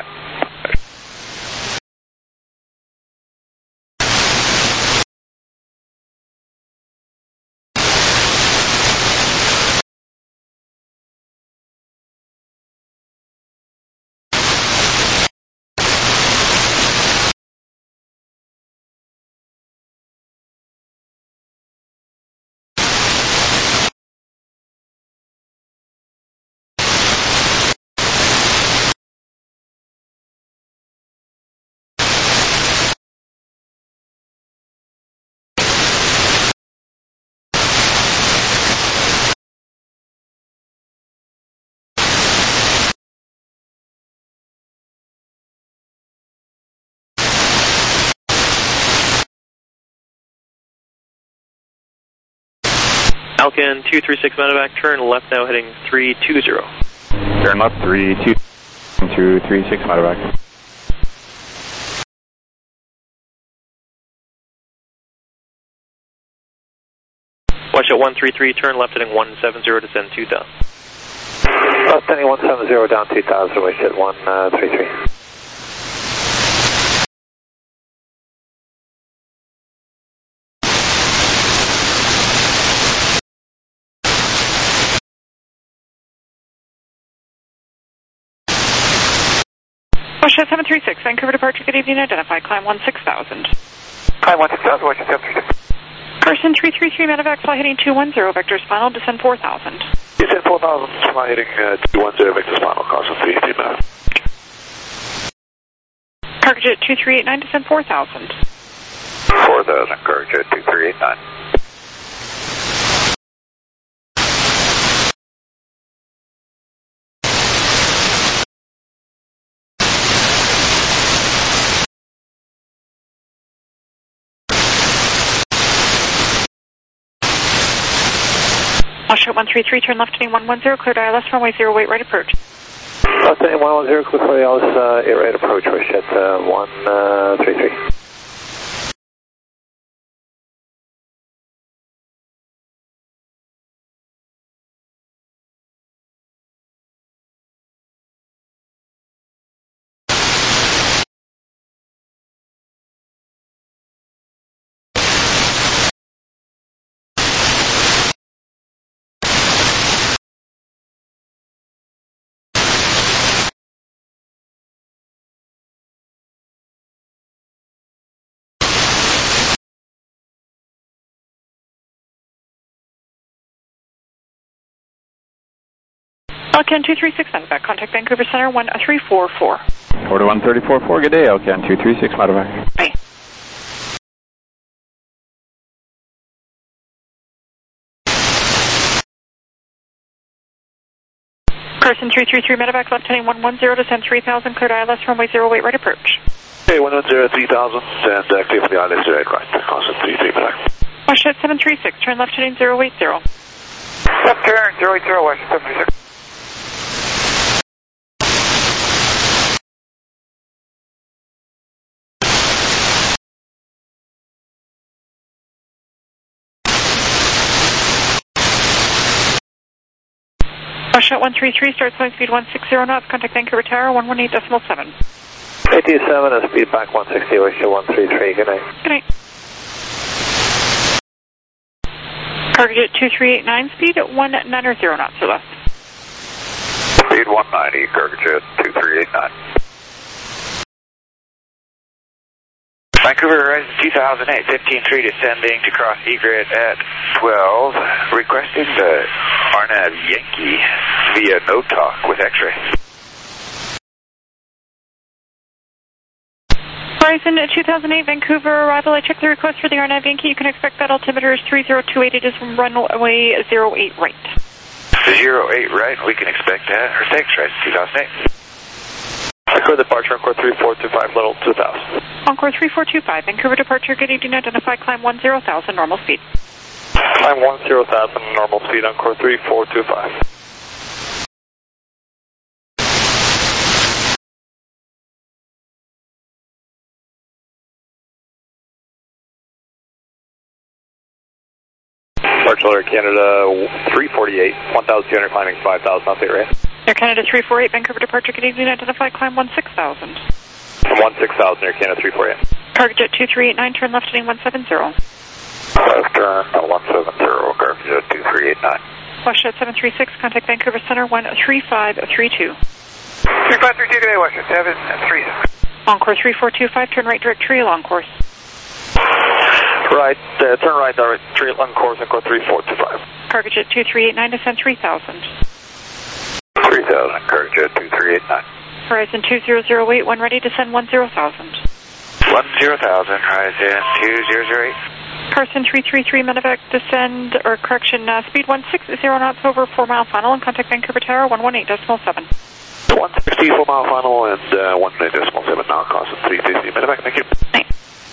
S3: Alcan 236 medevac, turn left now heading 320.
S7: Turn left 236 medevac.
S3: Watch at 133, turn left heading 170, descend 2,000.
S4: Standing 170 down 2,000, watch at 133.
S8: Washington 736, Vancouver departure, good evening, identified, climb 16,000.
S4: Climb 16,000, Washington 736.
S8: Person 333 medevac, fly heading 210, vectors final, descend 4,000.
S2: Descend 4,000, fly heading 210, vectors final, Carson 333 medevac.
S8: Cargojet 2389, descend 4,000.
S1: 4,000, Cargojet 2389.
S8: Washington 133, turn left heading 110, cleared ILS, runway 08, right approach.
S4: Standing 110, clear for ILS, 8 right approach, watch at 133.
S8: Alcan 236 medevac, contact Vancouver Center 134.4.
S7: Order 134.4, good day, Alcan 236 medevac.
S8: Bye. Person 333 medevac, left heading 110, descend 3,000, cleared ILS, runway 08, right approach.
S2: Okay, 110, 3,000, and clear for the ILS direct right, Carson 333 medevac.
S8: Washington 736, turn left heading 080.
S4: Left turn, 080, Washington 736.
S8: Washington 133, start flying speed 160 knots, contact Vancouver Tower 118.7.
S4: 87 and speed back 160, Washington 133, good night.
S8: Good night. Cargojet 2389, speed at 190 knots or less.
S1: Speed 190, Cargojet 2389.
S9: Vancouver Horizon 2008, 15-3 descending to cross egret at 12, requesting the RNAV Yankee via no talk with X-ray.
S8: Horizon 2008, Vancouver arrival. I checked the request for the RNAV Yankee. You can expect that altimeter is 3028. It is from runway 08 right.
S9: 08 right, we can expect that. Or thanks, Horizon 2008.
S2: Vancouver departure, Encore 3425, level 2000.
S8: Encore 3425, Vancouver departure, good evening, identify, climb 10,000, normal speed.
S2: Climb 10,000, normal speed, Encore 3425. Departure Air Canada 348, 1,200 climbing 5,000, update rate.
S8: Air Canada 348, Vancouver departure, good evening, identify, climb 16,000.
S2: From 16,000, Air Canada 348.
S8: Cargo jet 2389, turn left heading 170.
S9: Left turn 170, Cargo jet 2389.
S8: Westjet 736, contact Vancouver Center 13532.
S5: 3532, good day, Westjet 736.
S8: Encore 3425, turn right directory along course.
S2: Right, turn right directory along course, Encore 3425.
S8: Cargo jet 2389, descend 3000.
S9: 3000, Cargo jet 2389.
S8: Horizon 2008, when ready, descend 10,000.
S9: 10,000, Horizon 2008.
S8: Carson 333, medevac, descend, or correction, speed 160 knots over 4 mile final, and contact Vancouver Tower 118.7.
S2: 160, 4 mile final, and 118.7 now, Carson 350, medevac, thank you.
S8: Thanks.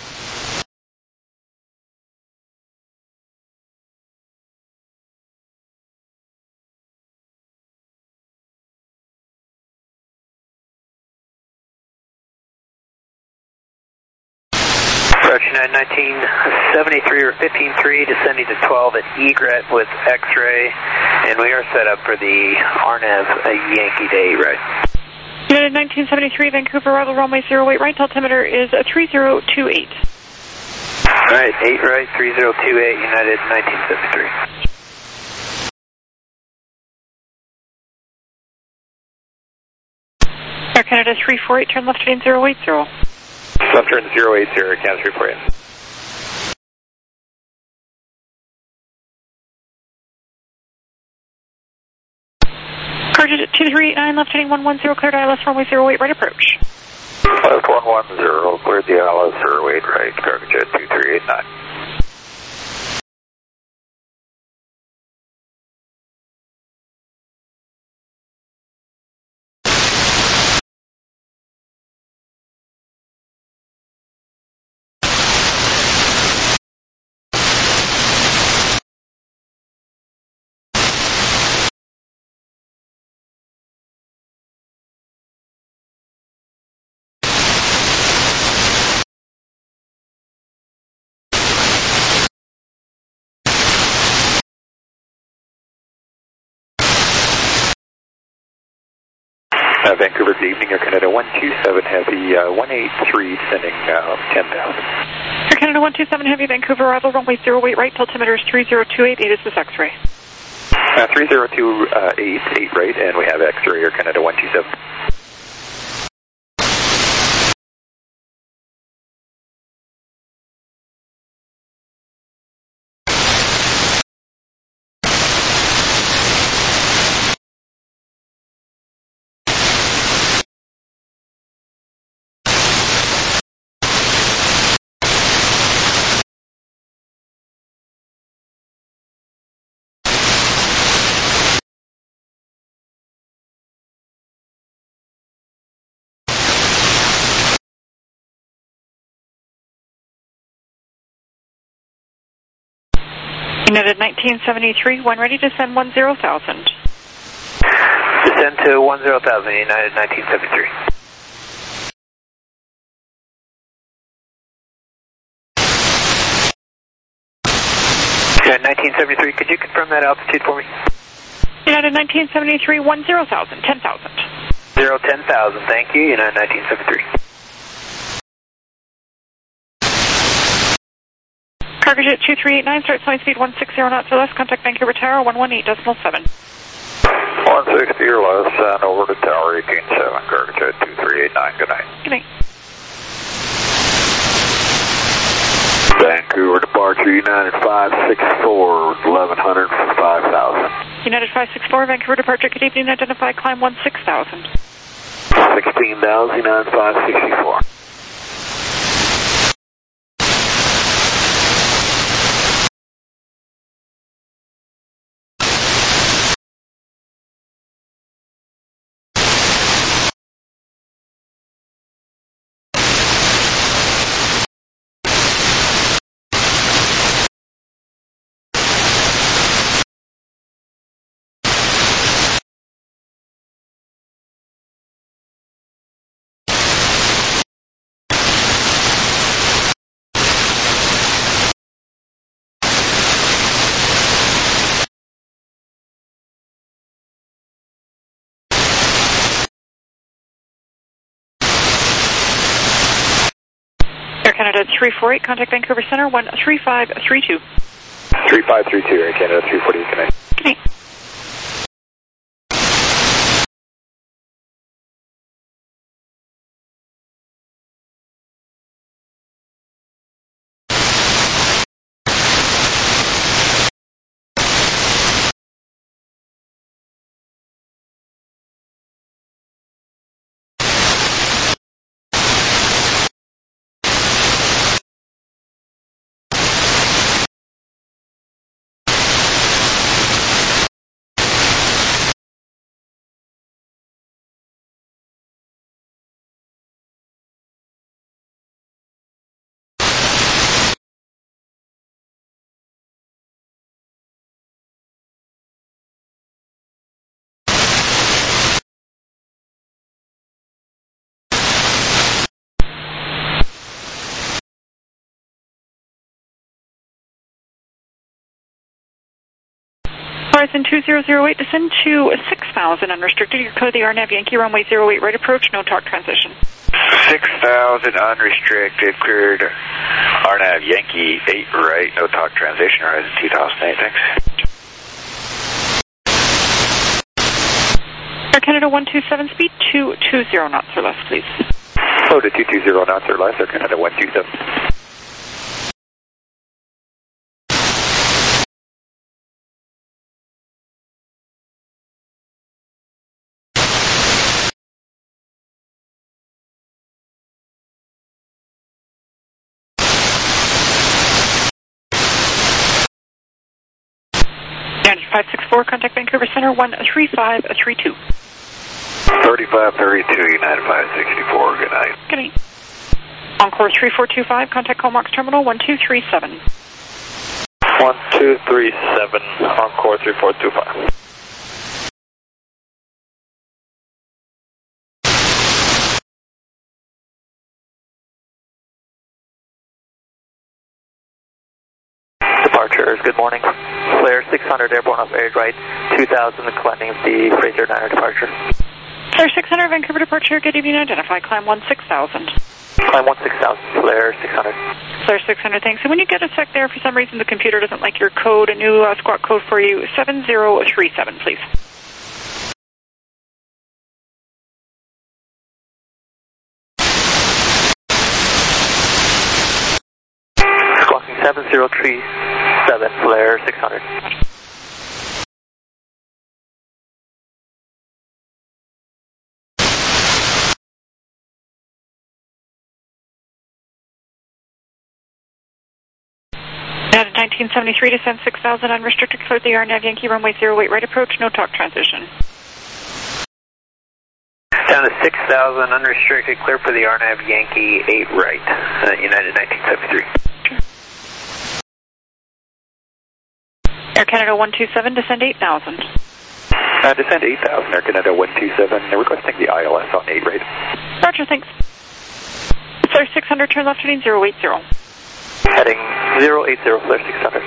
S5: Correction at 1973 or 15.3, descending to 12 at egret with X-ray, and we are set up for the RNAV Yankee Day, right?
S8: United 1973, Vancouver, arrival runway 08 right, altimeter is 3028.
S5: Right, 8 right, 3028, United 1973.
S8: Air Canada 348, turn left heading 080.
S2: Left turn 080, Canada 348.
S8: Cargo jet 2389, left heading 110, cleared ILS runway 08 right approach.
S9: Left 110, cleared the ILS 08 right, Cargo jet 2389.
S2: Vancouver, good evening, Air Canada 127 Heavy, 183, descending 10,000.
S8: Air Canada 127 Heavy, Vancouver, arrival runway 08 right, altimeter is 3028, 8 is this X-ray.
S2: 3028, 8 right, and we have X-ray, Air Canada 127.
S8: United 1973, when ready, descend 10,000.
S5: Descend to 10,000, United 1973. United 1973, could you confirm that altitude for me?
S8: United 1973, 10,000, 10,000.
S5: 10,000, thank you, United 1973.
S8: Cargo jet 2389, start flying speed 160 knots or less, contact Vancouver Tower 118.7.
S9: 160 or less, and over to Tower 187, Cargo jet 2389, good night.
S8: Good night.
S9: Vancouver departure, United 564, 1100 for 5,000.
S8: United 564, Vancouver departure, good evening, identify, climb 16,000.
S9: 16,000, United 564.
S8: Canada 348, contact Vancouver Center 13532.
S2: 3532, Air Canada 348, good night.
S8: Good night. Horizon 2008, descend to 6,000 unrestricted. You're code the RNAV Yankee, runway 08, right approach, no talk transition.
S9: 6,000 unrestricted, cleared RNAV Yankee 8 right, no talk transition, Horizon 2008, thanks.
S8: Air Canada 127, speed 220 knots or less, please.
S2: Slow to 220 knots or less, Air Canada 127.
S8: Standard 564, contact Vancouver Center 13532.
S1: 3532, United 564, good night.
S8: Good night. Encore 3425, contact Comox Terminal 1237.
S2: 1237, Encore 3425.
S4: Departures, good morning. Flair 600 airborne off air right, 2000 collecting the Fraser 9er departure.
S8: Flair 600, Vancouver departure, good evening, identify, climb 16000.
S4: Climb 16000, Flair 600.
S8: Flair 600, thanks. And when you get a sec there, for some reason the computer doesn't like your code, a new squawk code for you, 7037, please.
S4: Squawking 7037, Flair 600.
S8: At 1973, descend 6,000 unrestricted, clear the RNAV Yankee, runway 08, right approach, no talk transition.
S5: Down to 6,000 unrestricted, clear for the RNAV Yankee 8 right, United 1973.
S8: Air Canada 127, descend 8,000.
S2: Descend 8,000, Air Canada 127, requesting the ILS on 8 right.
S8: Roger, thanks. Flair 600, turn left heading 080.
S4: Heading 080, Flair 600.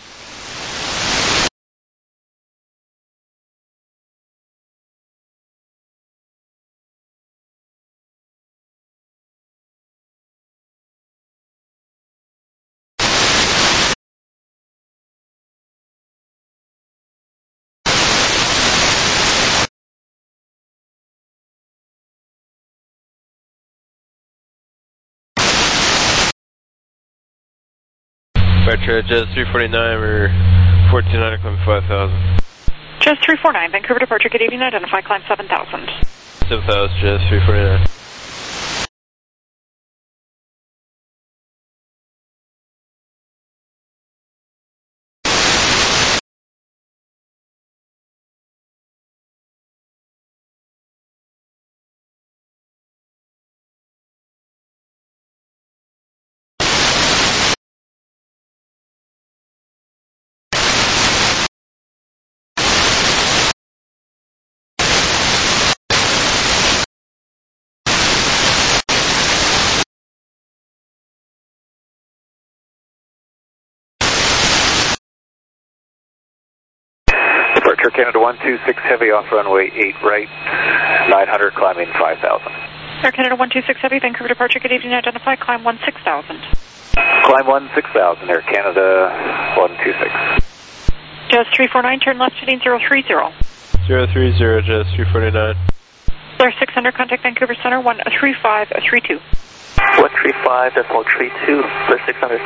S10: Departure, Jazz 349, we're 1400, climb 5000.
S8: Jazz 349, Vancouver departure, good evening, identify, climb 7,000.
S10: 7000, Jazz 349.
S2: Departure Canada 126, heavy off runway 8 right, 900 climbing 5000.
S8: Air Canada 126 Heavy, Vancouver departure, good evening, identify, climb 16,000.
S4: Climb 16,000, Air Canada 126.
S8: Jazz 349, turn left heading 030.
S10: 030, Jazz 349.
S8: Clear 600, contact Vancouver Center 13532.
S2: 135.32, clear 600.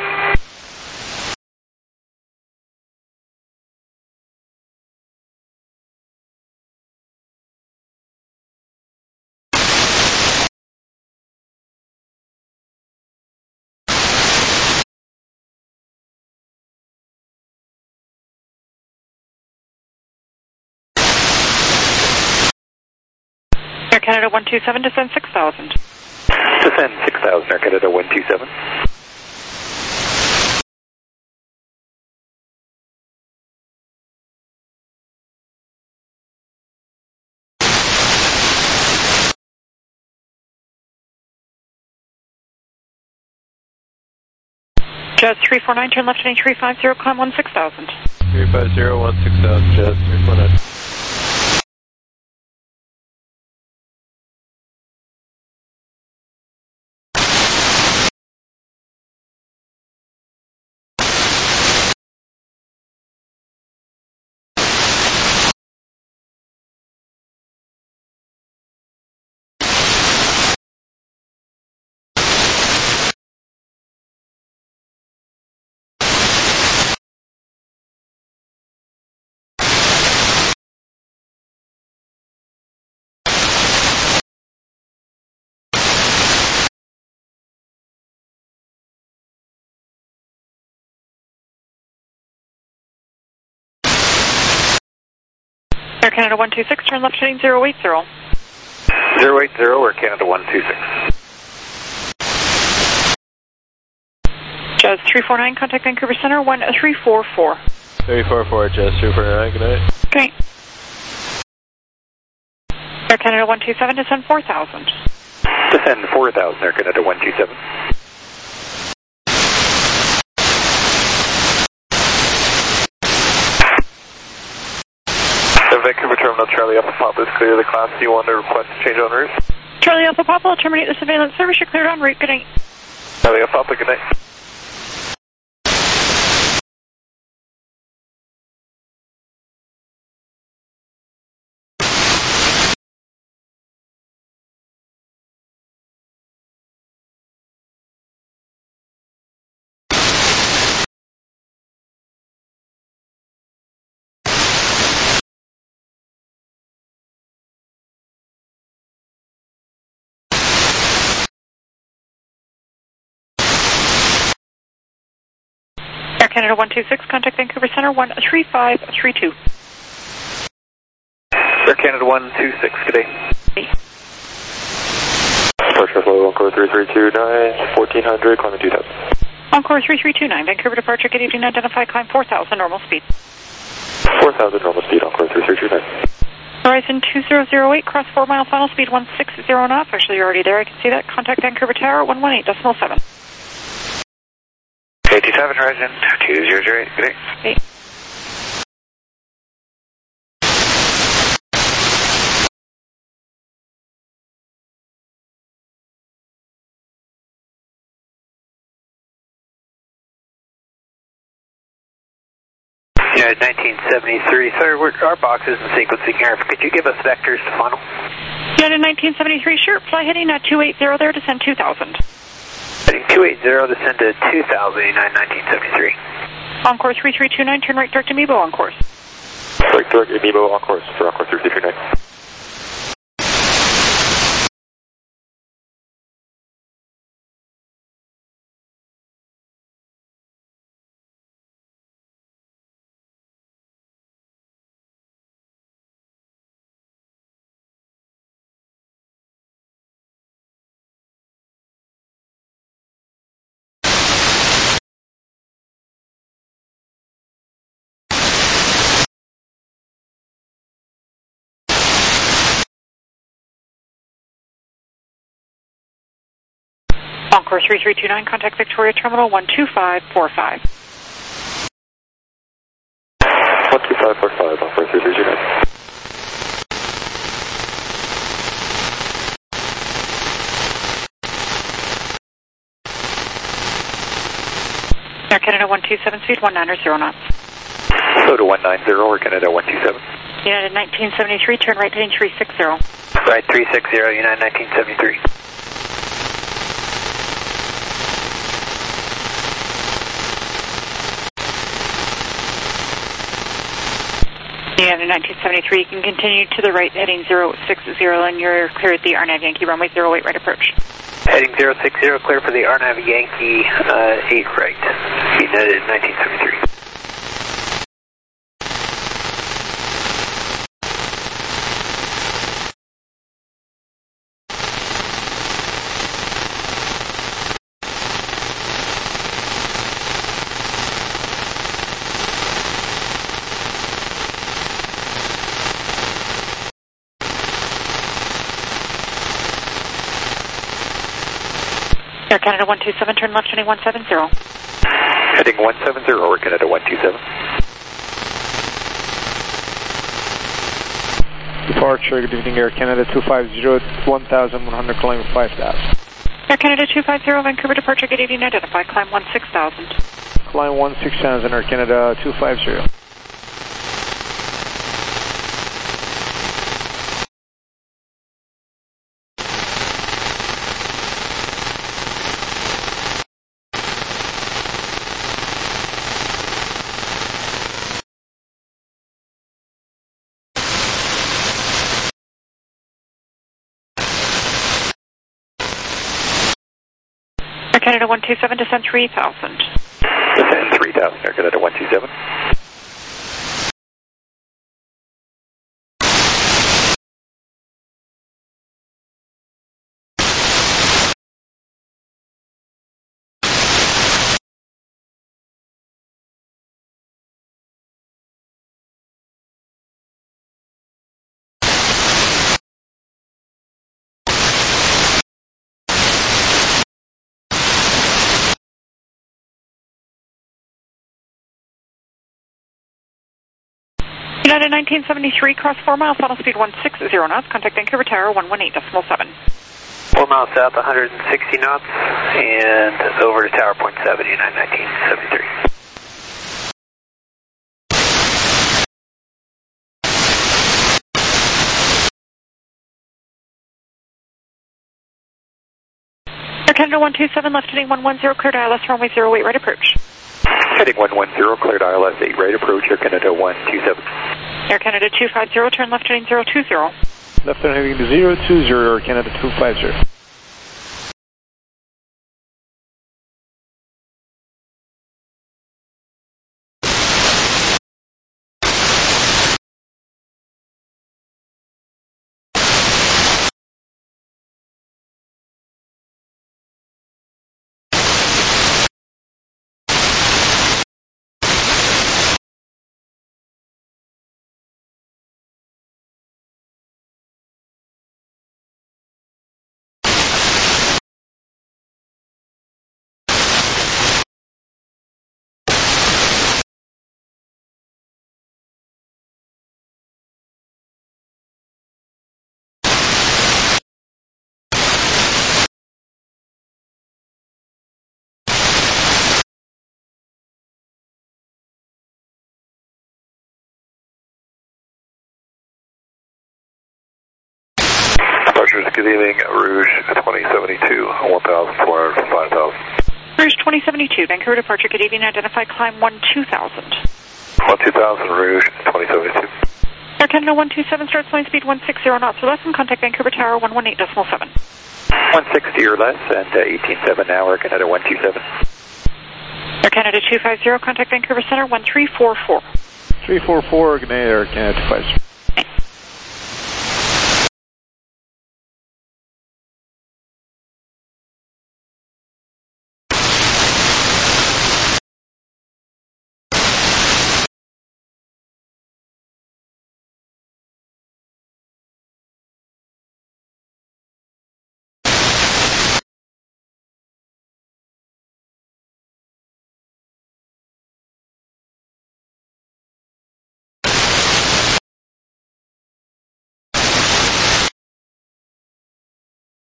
S8: Air Canada 127, descend 6,000.
S4: Descend 6,000, Air Canada 127.
S8: Jazz 349, turn left heading 350, climb 16,000.
S10: 350, 16,000, Jazz 349.
S8: Air Canada 126, turn left heading 080.
S4: 080, Air Canada 126.
S8: Jazz 349, contact Vancouver Center 1344.
S10: 344, Jazz 349, good night.
S8: Okay. Air Canada 127, descend 4,000.
S4: Descend 4,000, Air Canada 127.
S2: Vancouver Terminal Charlie Alpha Papa is clear. The Class C1 to request change on route.
S8: Charlie Alpha Papa will terminate the surveillance service. You're cleared en route. Good night.
S2: Charlie Alpha Papa, good night.
S8: Air Canada 126, contact Vancouver Center 13532.
S4: Air Canada 126, good day.
S2: Departure flow, Encore 3329, 1400, climbing 2000.
S8: Encore 3329, Vancouver departure, good evening, identify, climb 4,000, normal speed.
S2: 4000, normal speed, Encore 3329.
S8: Horizon 2008, cross 4 mile, final speed 160 knots. Actually, you're already there, I can see that. Contact Vancouver Tower 118.7.
S9: KT7, Horizon 2008, good day.
S8: Okay.
S5: United 1973, sir, our box isn't sequencing here. Could you give us vectors to funnel?
S8: United 1973, sure. Fly heading at 280 there, descend 2,000.
S5: Heading 280, descend to 2,000, United 1973.
S8: Encore 3329, turn right direct to Amiibo on course.
S2: Right direct Amiibo on course for Encore 3329.
S8: Encore 3329, contact Victoria Terminal 12545.
S2: 12545, Encore 3329.
S8: Canada 127, speed 19 or 0 knots.
S2: Soda 190, or Canada 127.
S8: United 1973, turn right heading 360.
S5: Right 360, United 1973.
S8: United 1973, you can continue to the right heading 060 and you're clear at the Arnav Yankee runway 08 right approach.
S5: Heading 060, clear for the Arnav Yankee 8 right. United 1973.
S8: Air Canada 127, turn left heading 170.
S2: Heading 170, or Canada 127.
S10: Departure, good evening, Air Canada 250, 1100, climb 5000.
S8: Air Canada 250, Vancouver departure, good evening, identify, climb 16,000.
S10: Climb 16,000, Air Canada 250.
S8: Air Canada 127, descend 3,000.
S2: Descend 3,000, Air Canada 127.
S8: United 1973, cross 4 miles, final speed 160 knots, contact Vancouver Tower 118.7.
S5: 4 miles south, 160 knots, and over to Tower Point 7, United 1973.
S8: Air Canada 127, left heading 110, cleared ILS runway 08 right approach.
S2: Heading 110, cleared ILS 8 right approach, Air Canada 127.
S8: Air Canada 250, turn left heading 020.
S10: Left heading 020, Air Canada 250.
S2: Good evening, Rouge 2072, 1,400, 5,000.
S8: Rouge 2072, Vancouver departure, good evening, identify, climb 12,000.
S2: 12,000, Rouge 2072.
S8: Air Canada 127, start flying speed 160 knots or less, and contact Vancouver Tower 118.7.
S2: 160 or less, and 18.7 now, Air Canada 127.
S8: Air Canada 250, contact Vancouver Center 1344.
S10: 344, good night, Air Canada 250.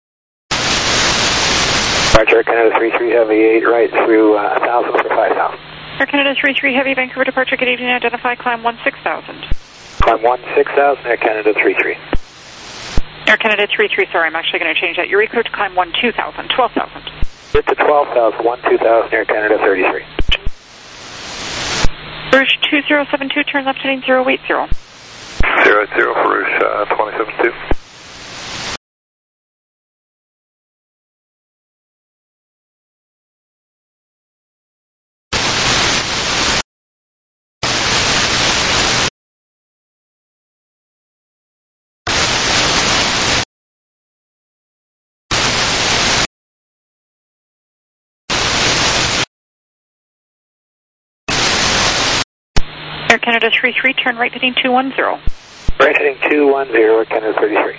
S2: Roger, Canada 33 Heavy 8 right through 1,000 for 5,000.
S8: Air Canada 33 Heavy, Vancouver departure, good evening, identify, climb 16,000.
S2: Climb 16,000, Air Canada 33.
S8: Air Canada 33, sorry, I'm actually going to change that. You're cleared to climb 12,000.
S2: Get to 12,000, 12,000, Air Canada 33.
S8: Rouge 2072, turn left heading 080.
S1: 080 for Rouge 2072.
S8: Air Canada 33, turn right heading 210.
S2: Right heading 210, Air Canada 33.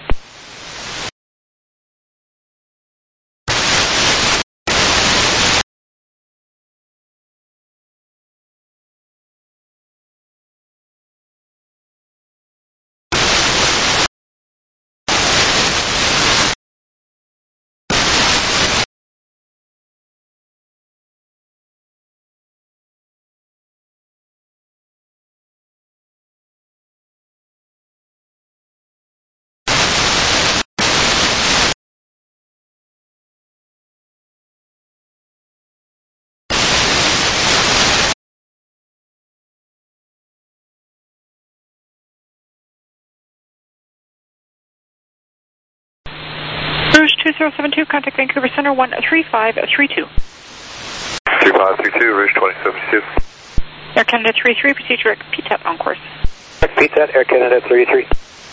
S8: Rouge 2072, contact Vancouver Center 13532.
S1: 3532, Rouge 2072.
S8: Air Canada 33, proceed direct PTAP on course.
S2: PTAP, Air Canada 33.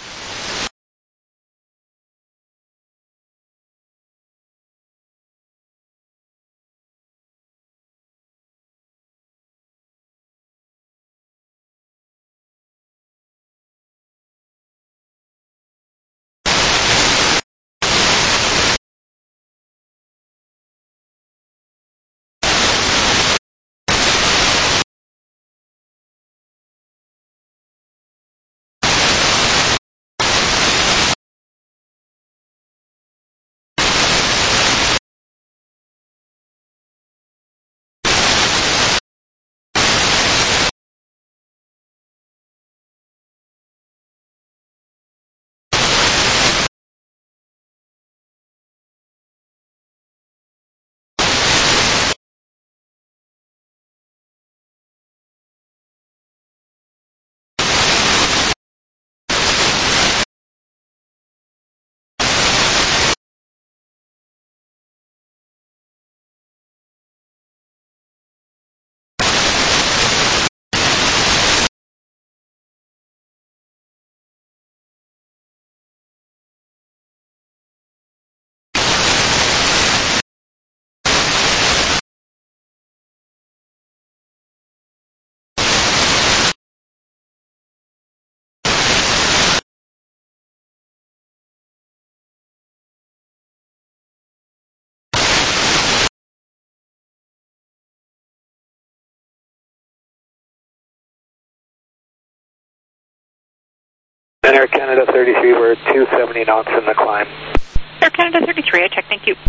S2: And Air Canada 33, we're 270 knots in the climb.
S8: Air Canada 33, I check, thank you.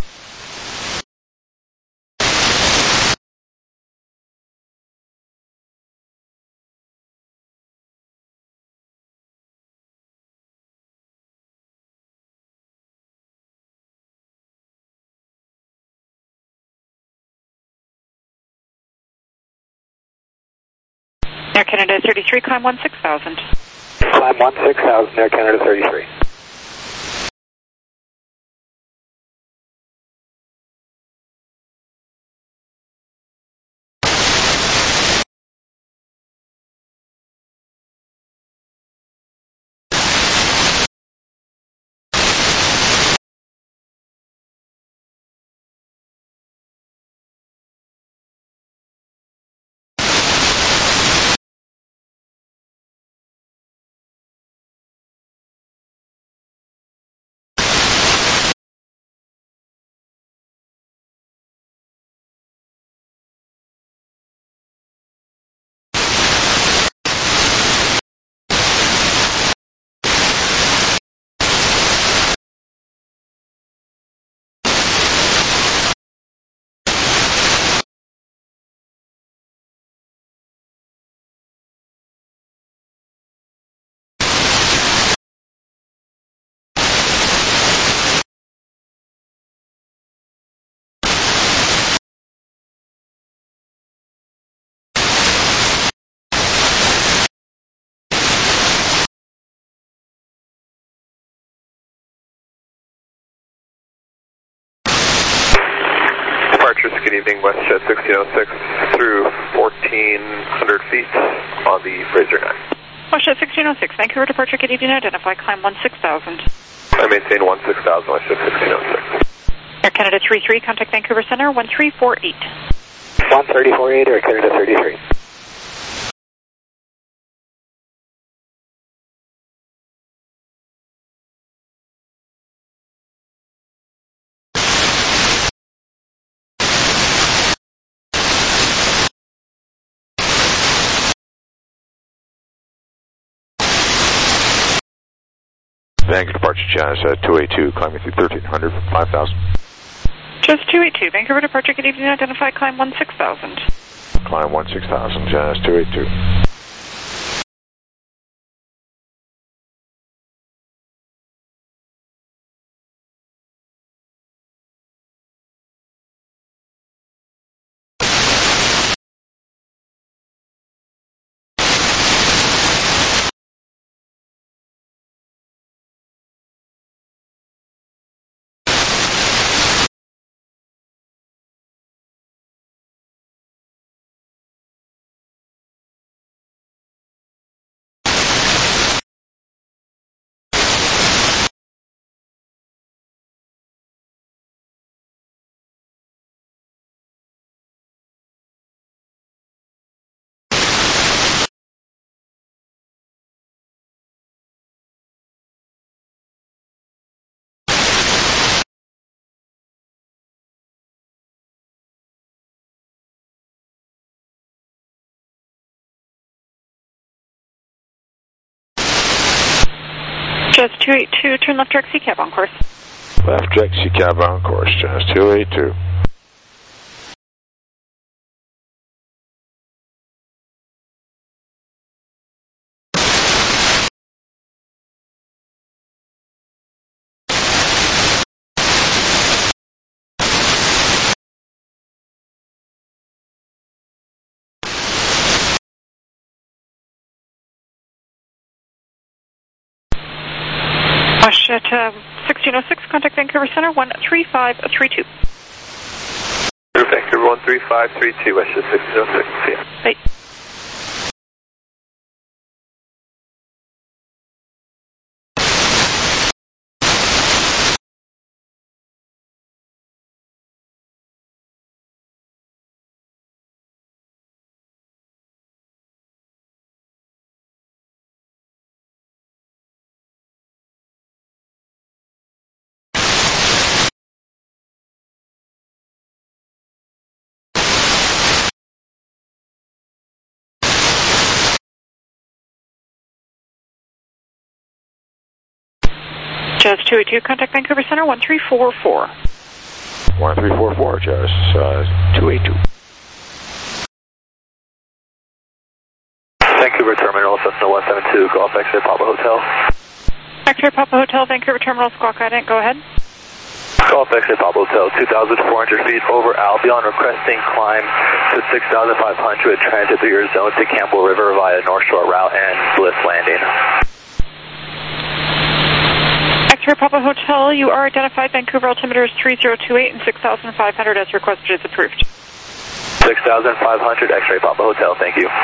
S8: Air Canada 33, climb 16,000.
S2: Climb 16,000, Air Canada 33.
S11: good evening, WestJet 1606 through 1,400 feet on the Fraser 9.
S8: WestJet 1606, Vancouver departure, good evening, identify, climb 16,000.
S11: I maintain 16,000, WestJet 1606.
S8: Air Canada 33, contact Vancouver Center, 1348.
S2: 1348, Air Canada 33.
S12: Vancouver departure, Jazz 282, climbing through 1300 for 5,000.
S8: Jazz 282, Vancouver departure, good evening, identify, climb 16,000.
S12: Climb 16,000, Jazz 282.
S8: Jazz 282, turn left direct C-cab on course.
S12: Left direct C-cab on course, Jazz 282.
S8: WestJet 1606, contact Vancouver Center, 13532.
S11: Vancouver 13532, WestJet 1606, see ya.
S8: Bye. Jazz 282, contact Vancouver Center, 1344.
S12: 1344, Jazz 282.
S4: Vancouver Terminal, Cessna 172, Golf X-Ray Papa Hotel.
S8: X-Ray Papa Hotel, Vancouver Terminal, Squawk Ident, go ahead.
S4: Golf X-Ray Papa Hotel, 2,400 feet over Albion, requesting climb to 6,500, transit through your zone to Campbell River via North Shore route and Bliss Landing.
S8: X-Ray Papa Hotel, you are identified, Vancouver altimeter is 3028 and 6,500 as requested is approved.
S4: 6,500, X-Ray Papa Hotel, thank you.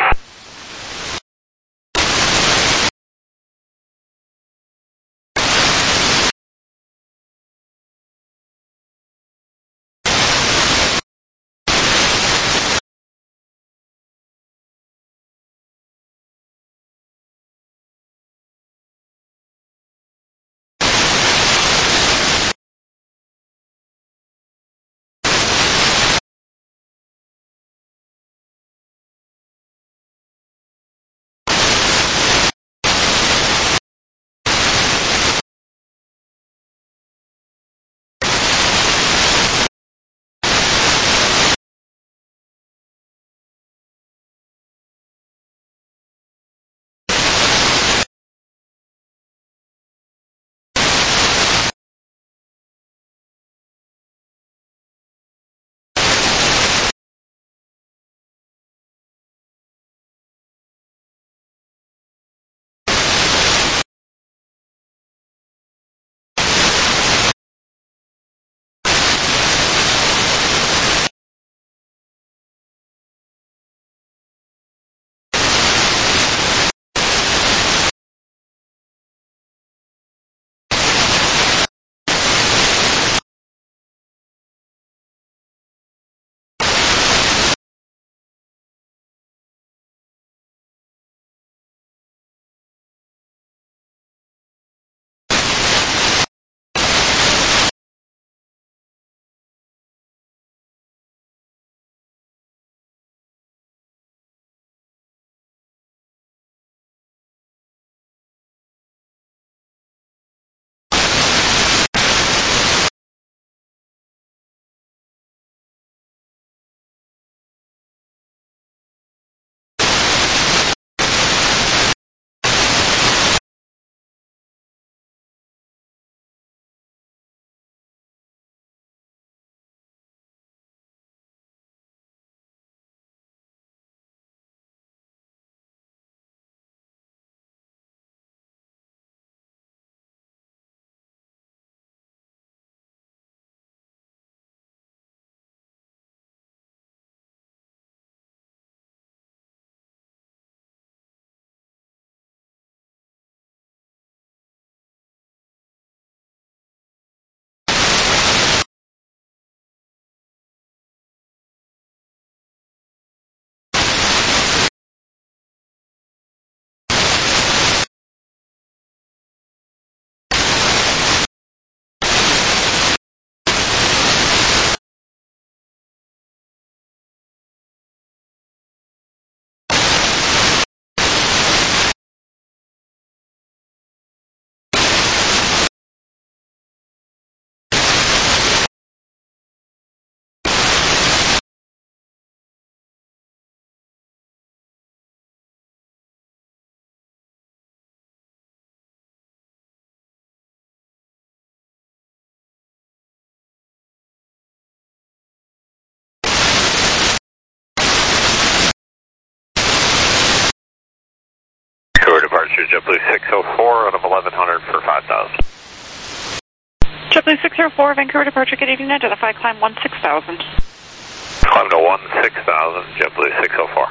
S11: departure JetBlue 604 out of 1100 for 5,000.
S8: JetBlue 604, Vancouver departure, good evening, identify, climb 16,000.
S11: Climb to 16,000, JetBlue 604.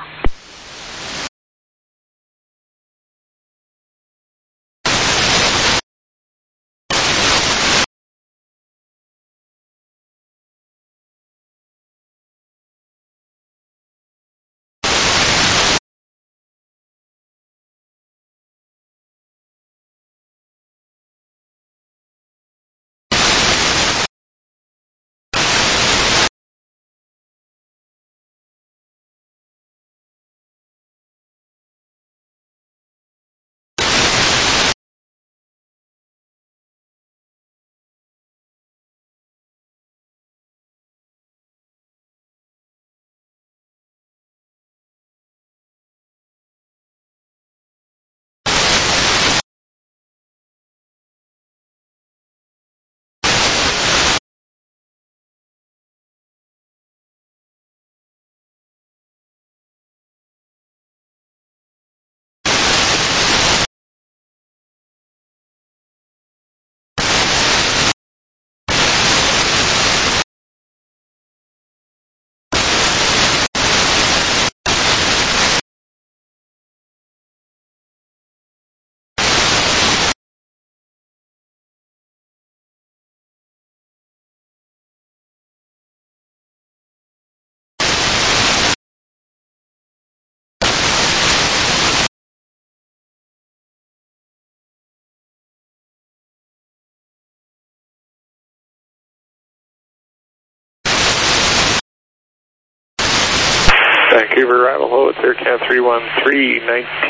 S2: Vancouver arrival, hello, it's AirCan 313,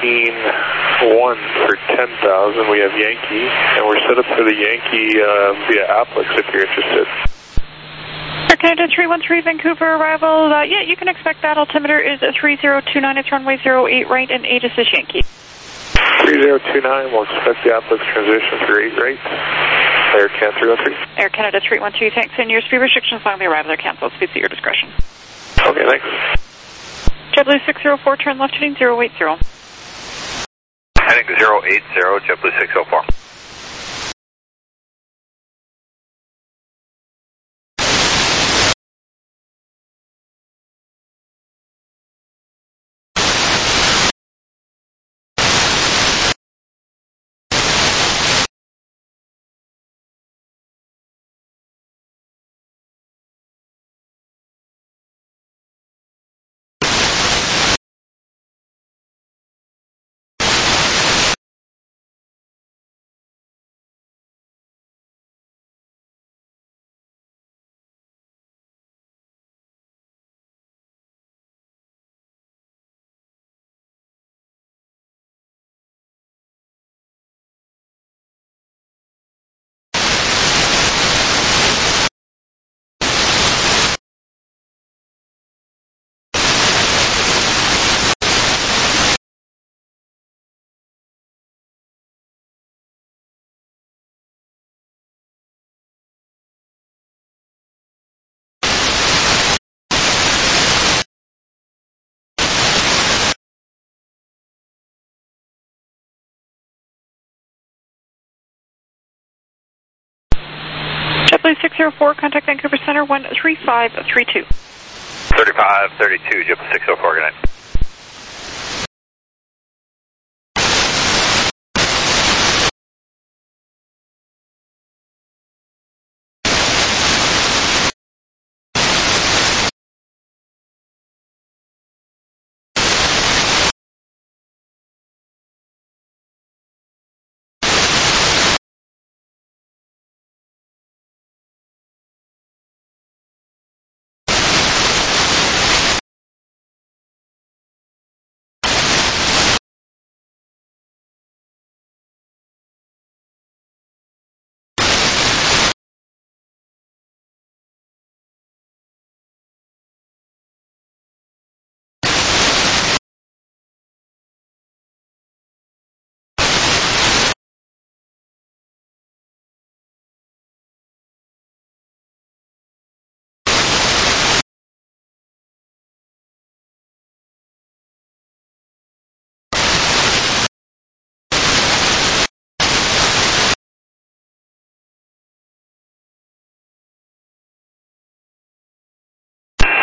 S2: 19-1 for 10,000. We have Yankee, and we're set up for the Yankee via Applix if you're interested.
S8: Air Canada 313, Vancouver arrival, yeah, you can expect that. Altimeter is 3029, it's runway 08 right, and ATIS is Yankee.
S2: 3029, we'll expect the Applix transition for 8 right. AirCan 313.
S8: Air Canada 313, thanks, and your speed restrictions along the arrival are canceled. Speeds at your discretion.
S2: Okay, thanks.
S8: JetBlue 604, turn left heading 080.
S11: Heading 080, JetBlue 604.
S8: JetBlue 604, contact Vancouver Center 13532.
S11: 3532, JetBlue 604, good night.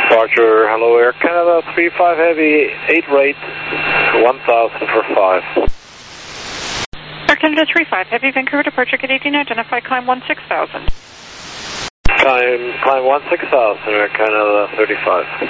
S2: Roger, hello Air Canada 35 Heavy, 8 rate, 1000 for 5.
S8: Air Canada 35 Heavy, Vancouver departure, get 18, identify, climb 16,000.
S2: Climb 16,000, Air Canada 35.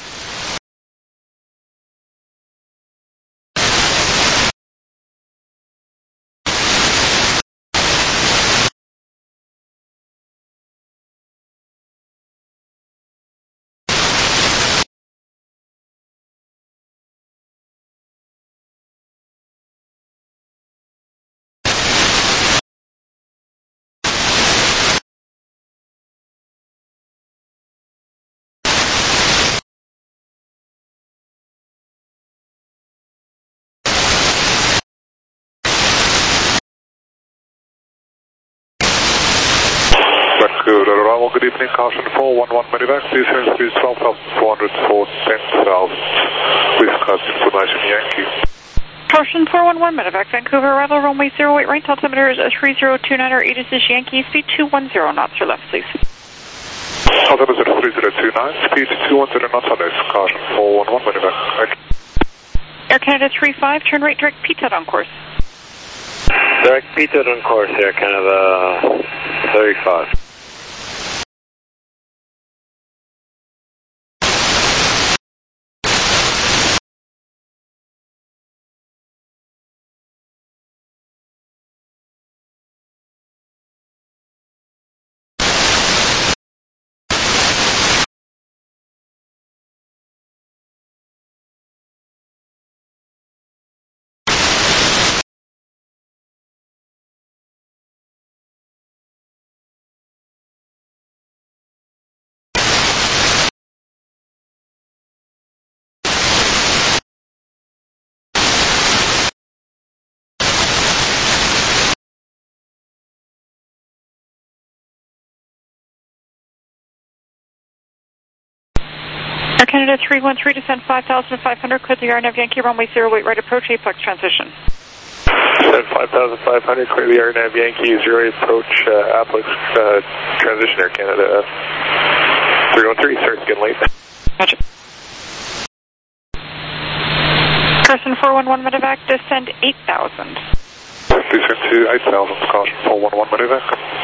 S13: Good arrival, good evening, caution 411 medevac, please increase 12,400 for 10,000. Please cut information Yankee.
S8: Caution 411 medevac, Vancouver arrival, runway 08 right, altimeter is 3029 or 8 is Yankee, speed 210 knots or left, please.
S13: Altimeter 3029, speed 210 knots on this, caution 411 medevac.
S8: Air Canada 35, turn right, direct PTOT on course.
S2: Direct PTOT on course, Air Canada 35.
S8: Air Canada 313, descend 5,500, clear the RNAV Yankee, runway 08 right approach, Apex transition.
S2: Descend 5,500, clear the RNAV Yankee, 08 approach, Apex transition, Air Canada 313, sorry, it's getting late.
S8: Gotcha. Person 411 medevac, descend 8,000.
S13: Descend to 8,000, caution 411 medevac.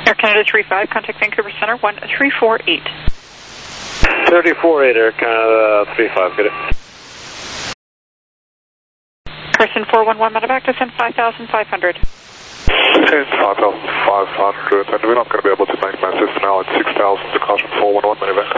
S8: Air Canada 35, contact Vancouver Center 1348.
S2: 34-8 Air Canada 35, get it.
S8: Person 411 medevac, descend 5,500.
S13: Descend 5,500, and we're not going to be able to make my system now at 6,000 to caution 411 medevac.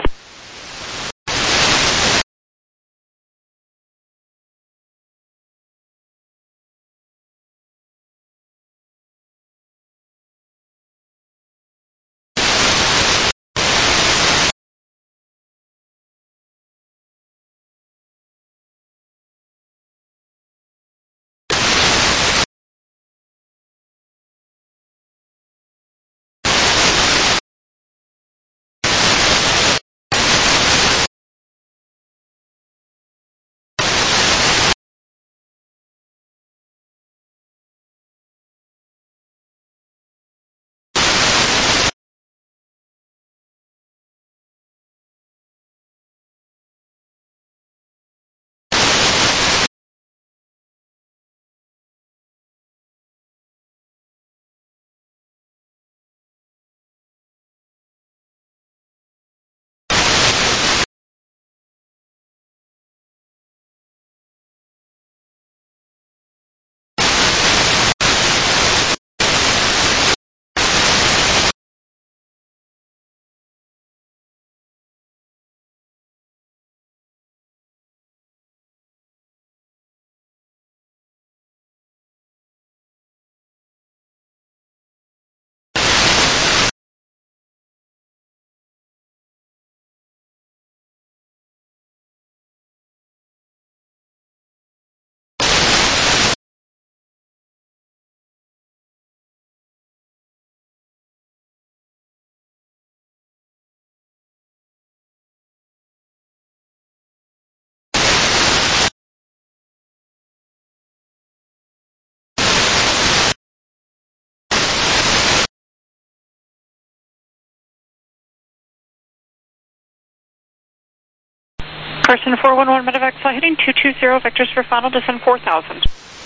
S8: Person 411 medevac, flight heading 220, vectors for final, descend 4,000.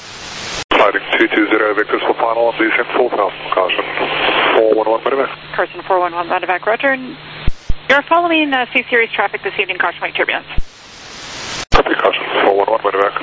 S13: Fighting 220 vectors for final, descend 4,000, caution 411 medevac.
S8: Person 411 medevac, roger. You're following C-Series traffic this evening, caution wake turbulence.
S13: Copy, caution 411 medevac.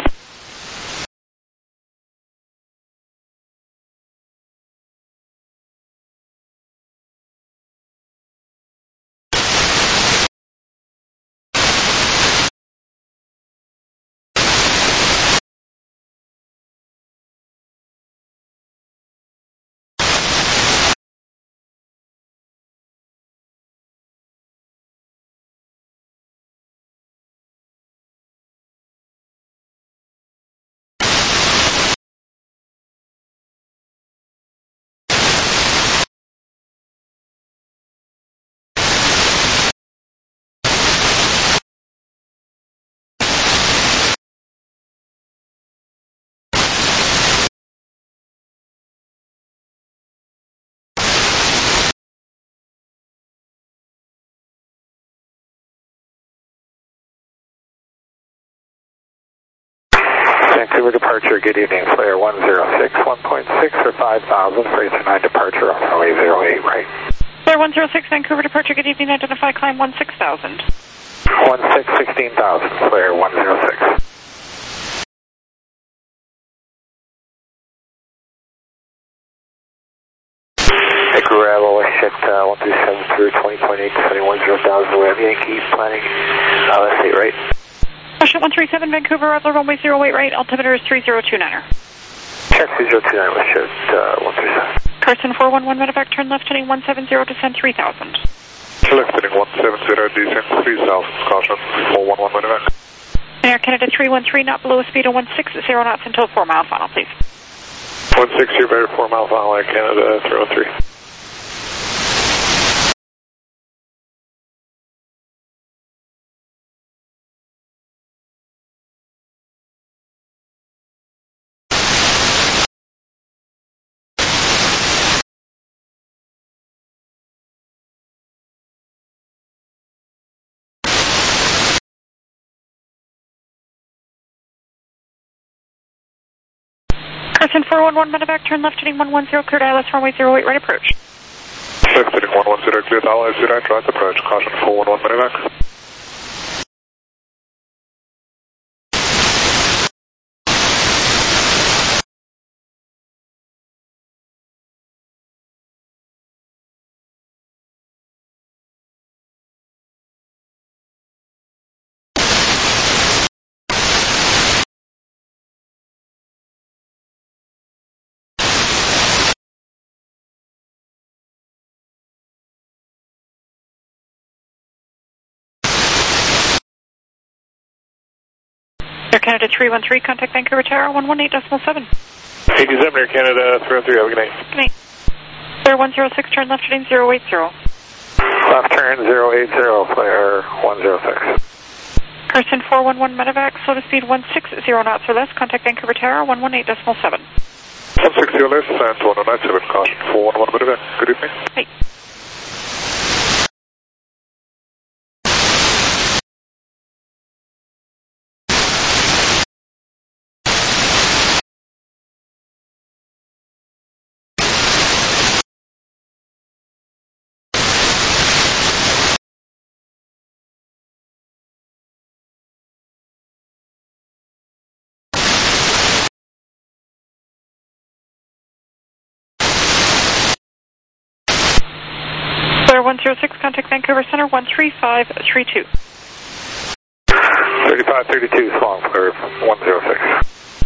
S4: Vancouver departure, good evening, Flare 106, 1.6 for 5,000, Fraser 9 departure on runway 08, right.
S8: Flare 106, Vancouver departure, good evening, identify climb 16,000.
S4: 16,000, Flare 106. Gravel, shift 137 through 20.8, descending 10,000, we have Yankees planning, let's see, right.
S8: Russia 137, Vancouver, Adler, runway 08 right, altimeter is 3029er.
S4: Check 3029, let's shift 137.
S8: Carson 411, medevac, turn left heading 170, descend 3,000.
S13: Left heading 170, descend 3,000, caution 411 medevac.
S8: Air Canada 313, not below a speed of 160 knots until 4 mile final, please.
S2: 16, you're better 4 mile final, Air Canada 313.
S8: Carson 411, medevac, turn left heading 110, cleared ILS runway 08 right approach.
S13: Exiting 110, clear to all, right, right approach, caution 411 medevac.
S8: Air Canada 313, contact Vancouver Tower 118.7.
S2: 87 Air Canada 313, have a good night.
S8: Good night. Sir 106, turn left heading 080.
S11: Left turn 080, player 106.
S8: Carson 411 medevac, slow to speed 160 knots or less, contact Vancouver Tower 118.7.
S13: 160 or less and 1097, caution 411 medevac. Good evening.
S8: Hey. Player 106, contact Vancouver Center 13532.
S11: 3532, Swan, player 106.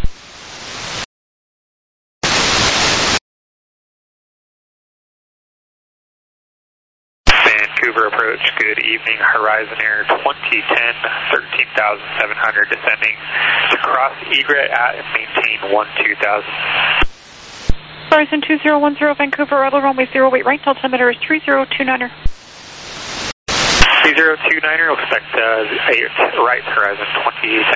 S2: Vancouver approach, good evening, Horizon Air 2010, 13,700 descending to cross Egret at and maintain 12,000.
S8: Horizon 2010, Vancouver, Rebel runway 08 right, altimeter is 3029er.
S2: 3029er, we'll expect 8 right, Horizon 2010.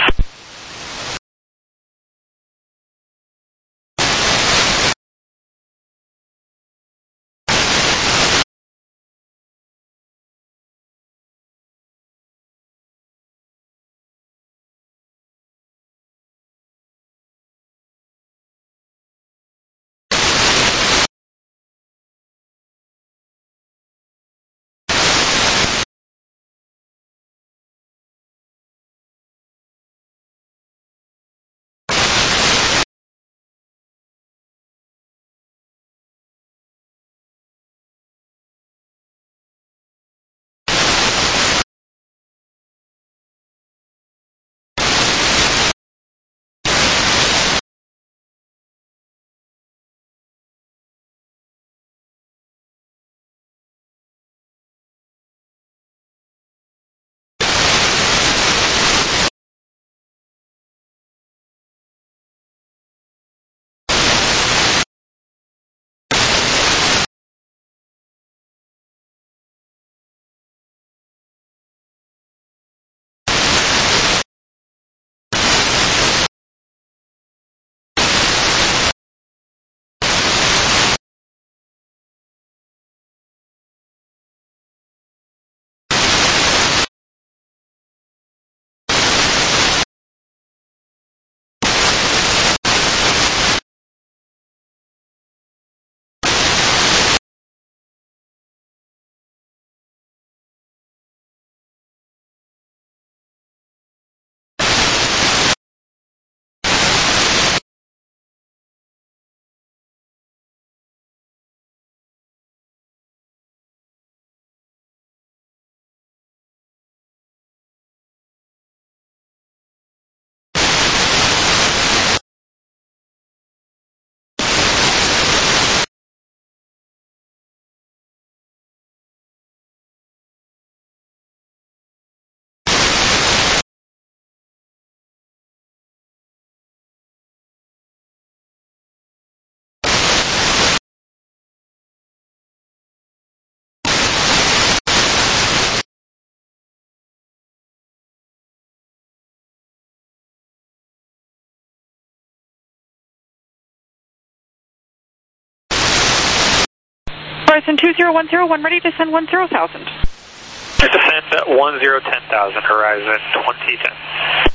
S8: Horizon 2010, ready to send 10,000.
S2: Descend at 10,000, Horizon 2010.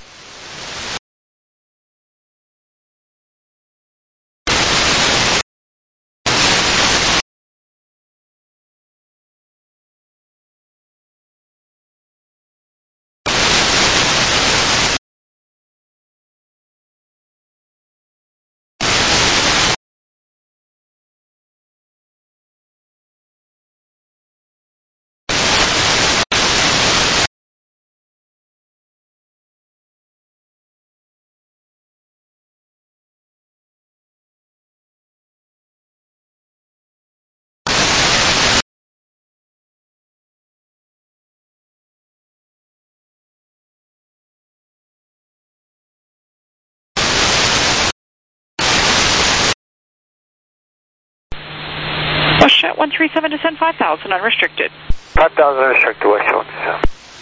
S8: 137, descend 5,000, unrestricted.
S5: 5,000 unrestricted, West 127.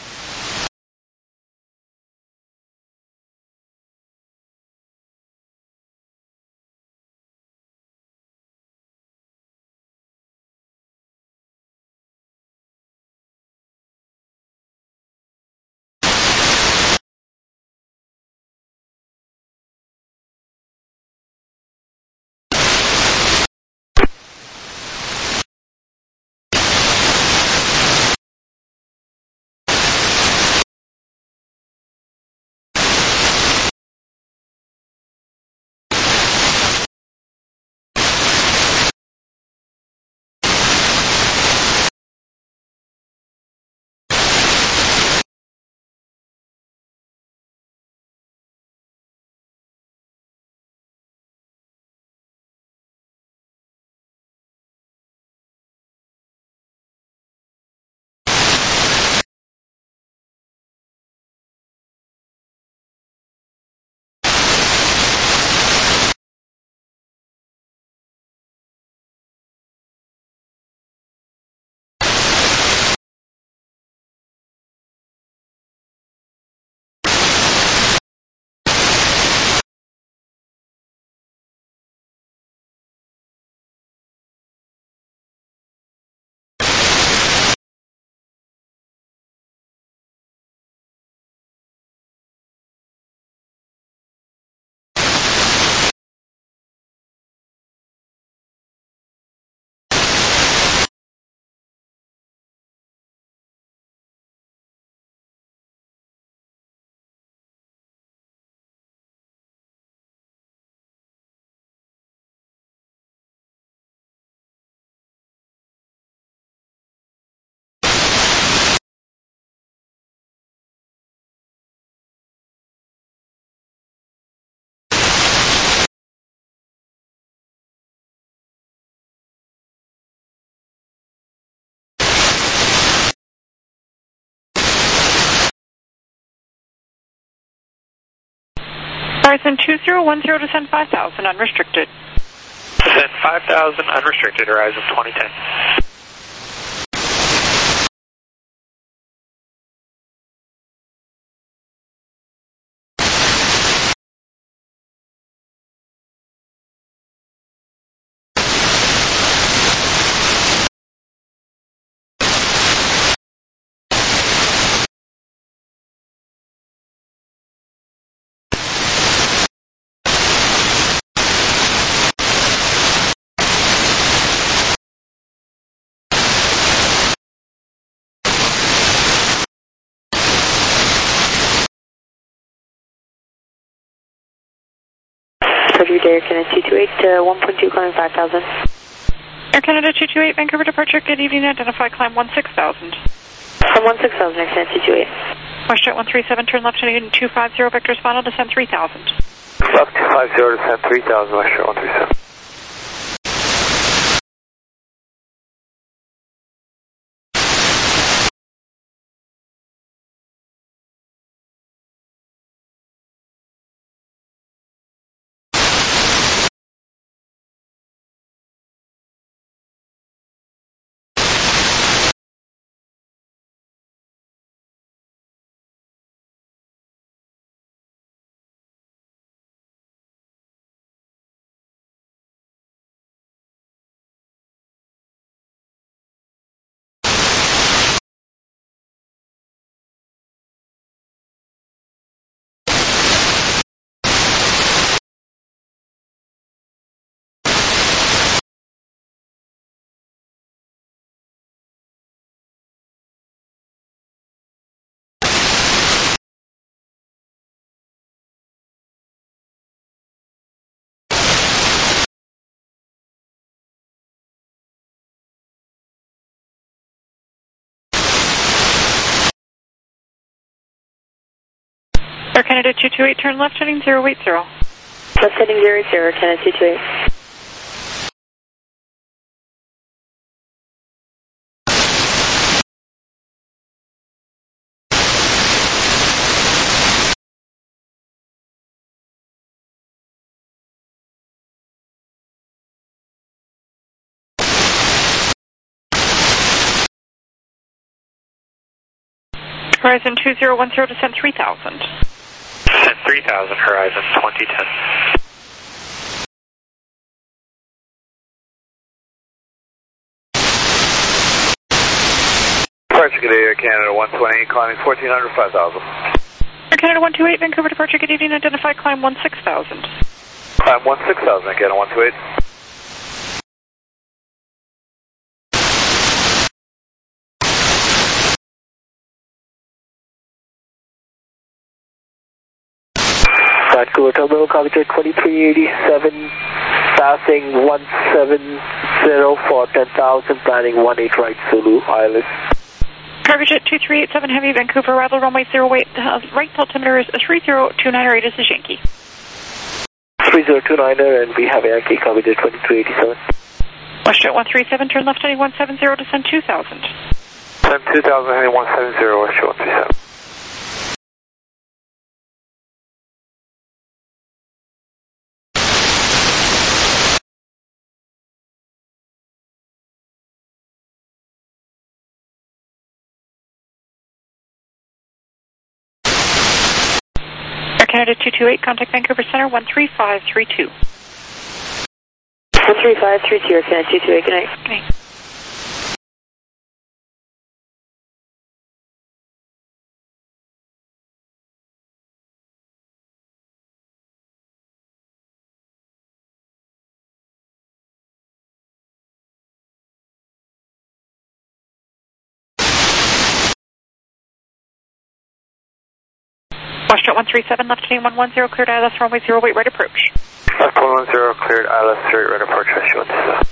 S8: Horizon 2010, descend 5,000, unrestricted.
S5: Descend 5,000, unrestricted, Horizon 2010.
S6: Air Canada 228, 1.2, climbing 5,000.
S8: Air Canada 228, Vancouver departure, good evening, identify, climb 16,000.
S6: Climb 16,000, Air Canada 228.
S8: WestJet 137, turn left heading 250, vectors final, descend 3,000.
S5: Left 250, descend 3,000, WestJet 137.
S8: Air Canada 228, turn left heading 080.
S6: Left heading 080, Air Canada 228.
S8: Horizon 2010, descent 3000.
S2: Descent 3000, Horizon 2010.
S1: Departure, good day, Air Canada 128, climbing 1400, 5000.
S8: Air Canada 128, Vancouver departure, good evening, identify, climb 16,000.
S1: Climb 16,000, Air Canada 128.
S4: Vancouver Terminal, Cavitate 2387, passing 170 for 10,000, planning 18 right Zulu, ILS.
S8: Cargojet 2387 Heavy, Vancouver, arrival runway 08, right altimeter is 3029, rate is Yankee.
S4: 3029er, and we have Yankee, Cavitate 2387.
S8: WestJet 137, turn left heading 170, descend 2000.
S2: Descend 2000, heading 170, WestJet 137.
S8: Canada 228, contact Vancouver Center 13532.
S6: 13532, Canada 228, good night.
S8: Good night. WestJet 137, left heading 110, cleared ILS runway 08, right approach.
S2: Left 110, cleared ILS 08, right approach, WestJet 137.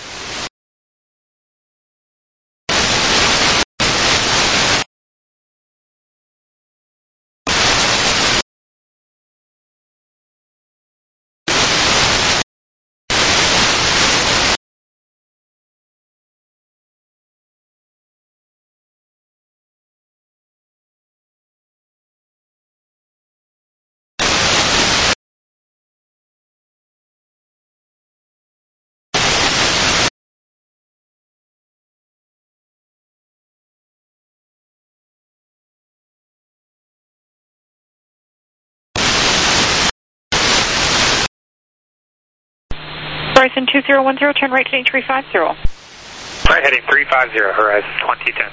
S8: Horizon 2010, turn right heading 350.
S2: Right heading 350, Horizon 2010.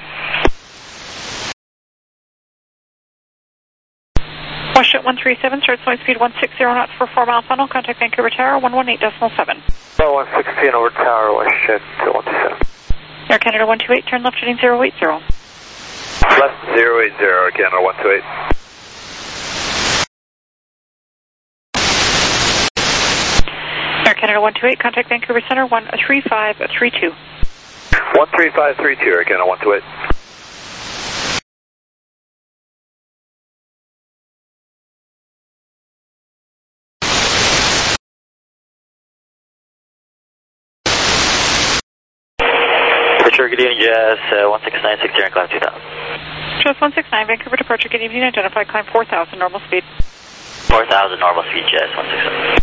S8: WestJet 137, start flight speed 160 knots for 4 mile funnel, contact Vancouver Tower 118.7.
S2: 116 over Tower, WestJet 127.
S8: Air Canada 128, turn left heading 080.
S1: Left 080, Air Canada 128.
S8: Air Canada 128, contact Vancouver Center 13532.
S1: 13532, Air Canada 128.
S14: Departure, good evening, Jazz 169, 60 and climb 2000.
S8: Jazz 169, Vancouver departure, good evening, identify, climb 4000, normal speed.
S14: 4000, normal speed, Jazz 169.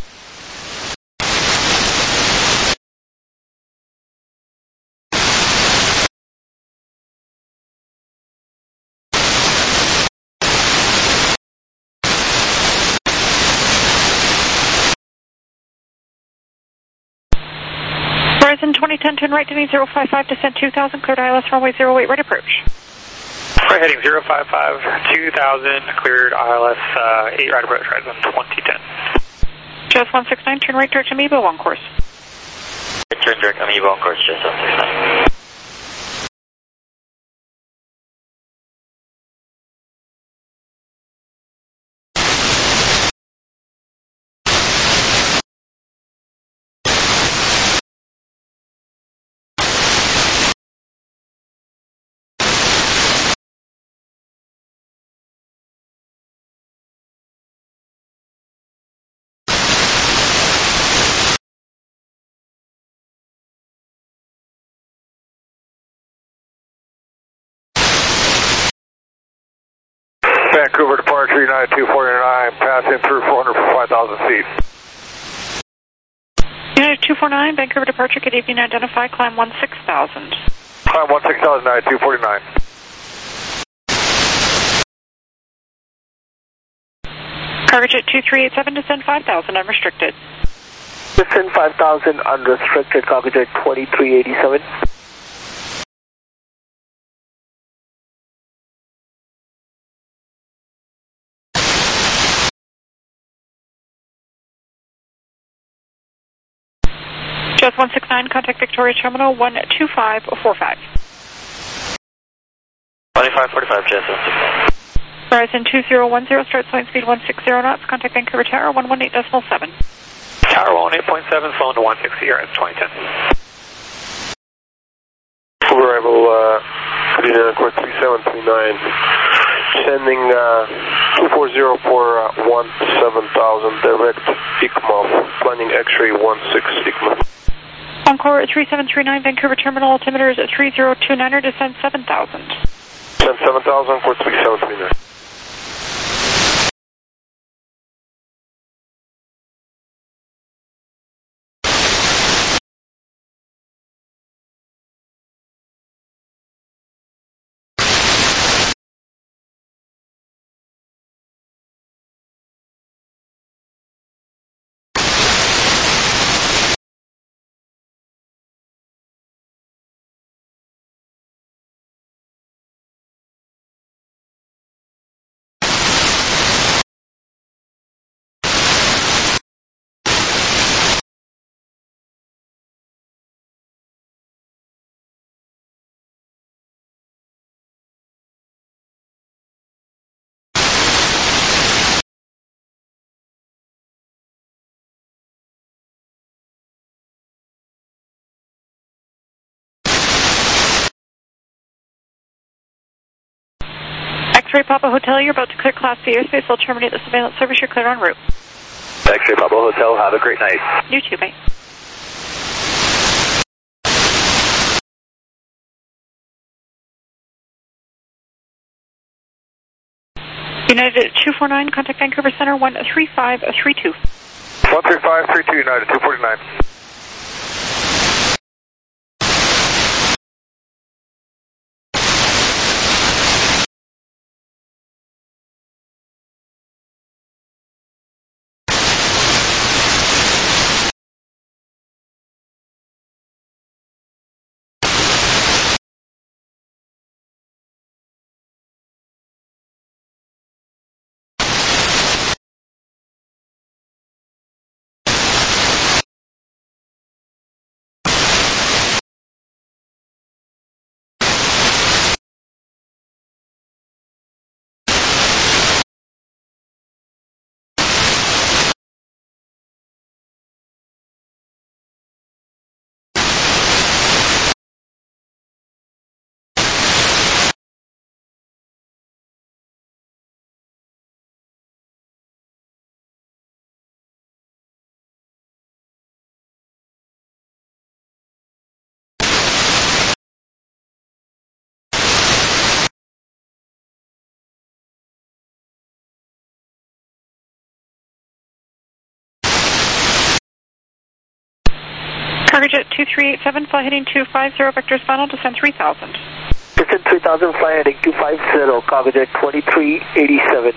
S8: Horizon 2010, turn right heading 055, descend 2000, cleared ILS runway 08, right approach.
S2: Right heading 055, 2000, cleared ILS 8, right approach, Horizon 2010.
S8: Jazz 169, turn right direct Amoeba on course.
S14: Turn direct Amoeba on course, Jazz 169.
S2: Vancouver departure, United 249, passing through 400 for 5,000 feet.
S8: United 249, Vancouver departure, good evening, identify, climb 16,000.
S2: Climb 16,000, United 249.
S8: Cargojet 2387, descend 5,000, unrestricted.
S15: Descend 5,000, unrestricted, Cargojet 2387.
S8: Just 169, contact Victoria Terminal 12545.
S14: 2545, Jess 169.
S8: Horizon 2010, start flight speed 160 knots, contact Vancouver Tower 118.7.
S2: Tower 118.7, phone to 160, you're at 2010.
S11: Arrival, Canadian Airport 3739, sending 240 for 17,000, direct ICMA, planning X-ray 16 ICMA.
S8: Encore 3739, Vancouver Terminal, altimeter is at 3029er, descend 7,000.
S11: Send 7,000 for 3739.
S8: X-Ray Papa Hotel, you're about to clear Class C airspace. We'll terminate the surveillance service. You're clear en route.
S4: X-Ray Papa Hotel, have a great night.
S8: You too, mate. United 249, contact Vancouver Center 13532.
S11: 13532, United 249.
S8: Cargojet 2387, fly heading 250, vectors final, descend 3,000.
S15: Descend 3,000, fly heading 250, Cargojet 2387.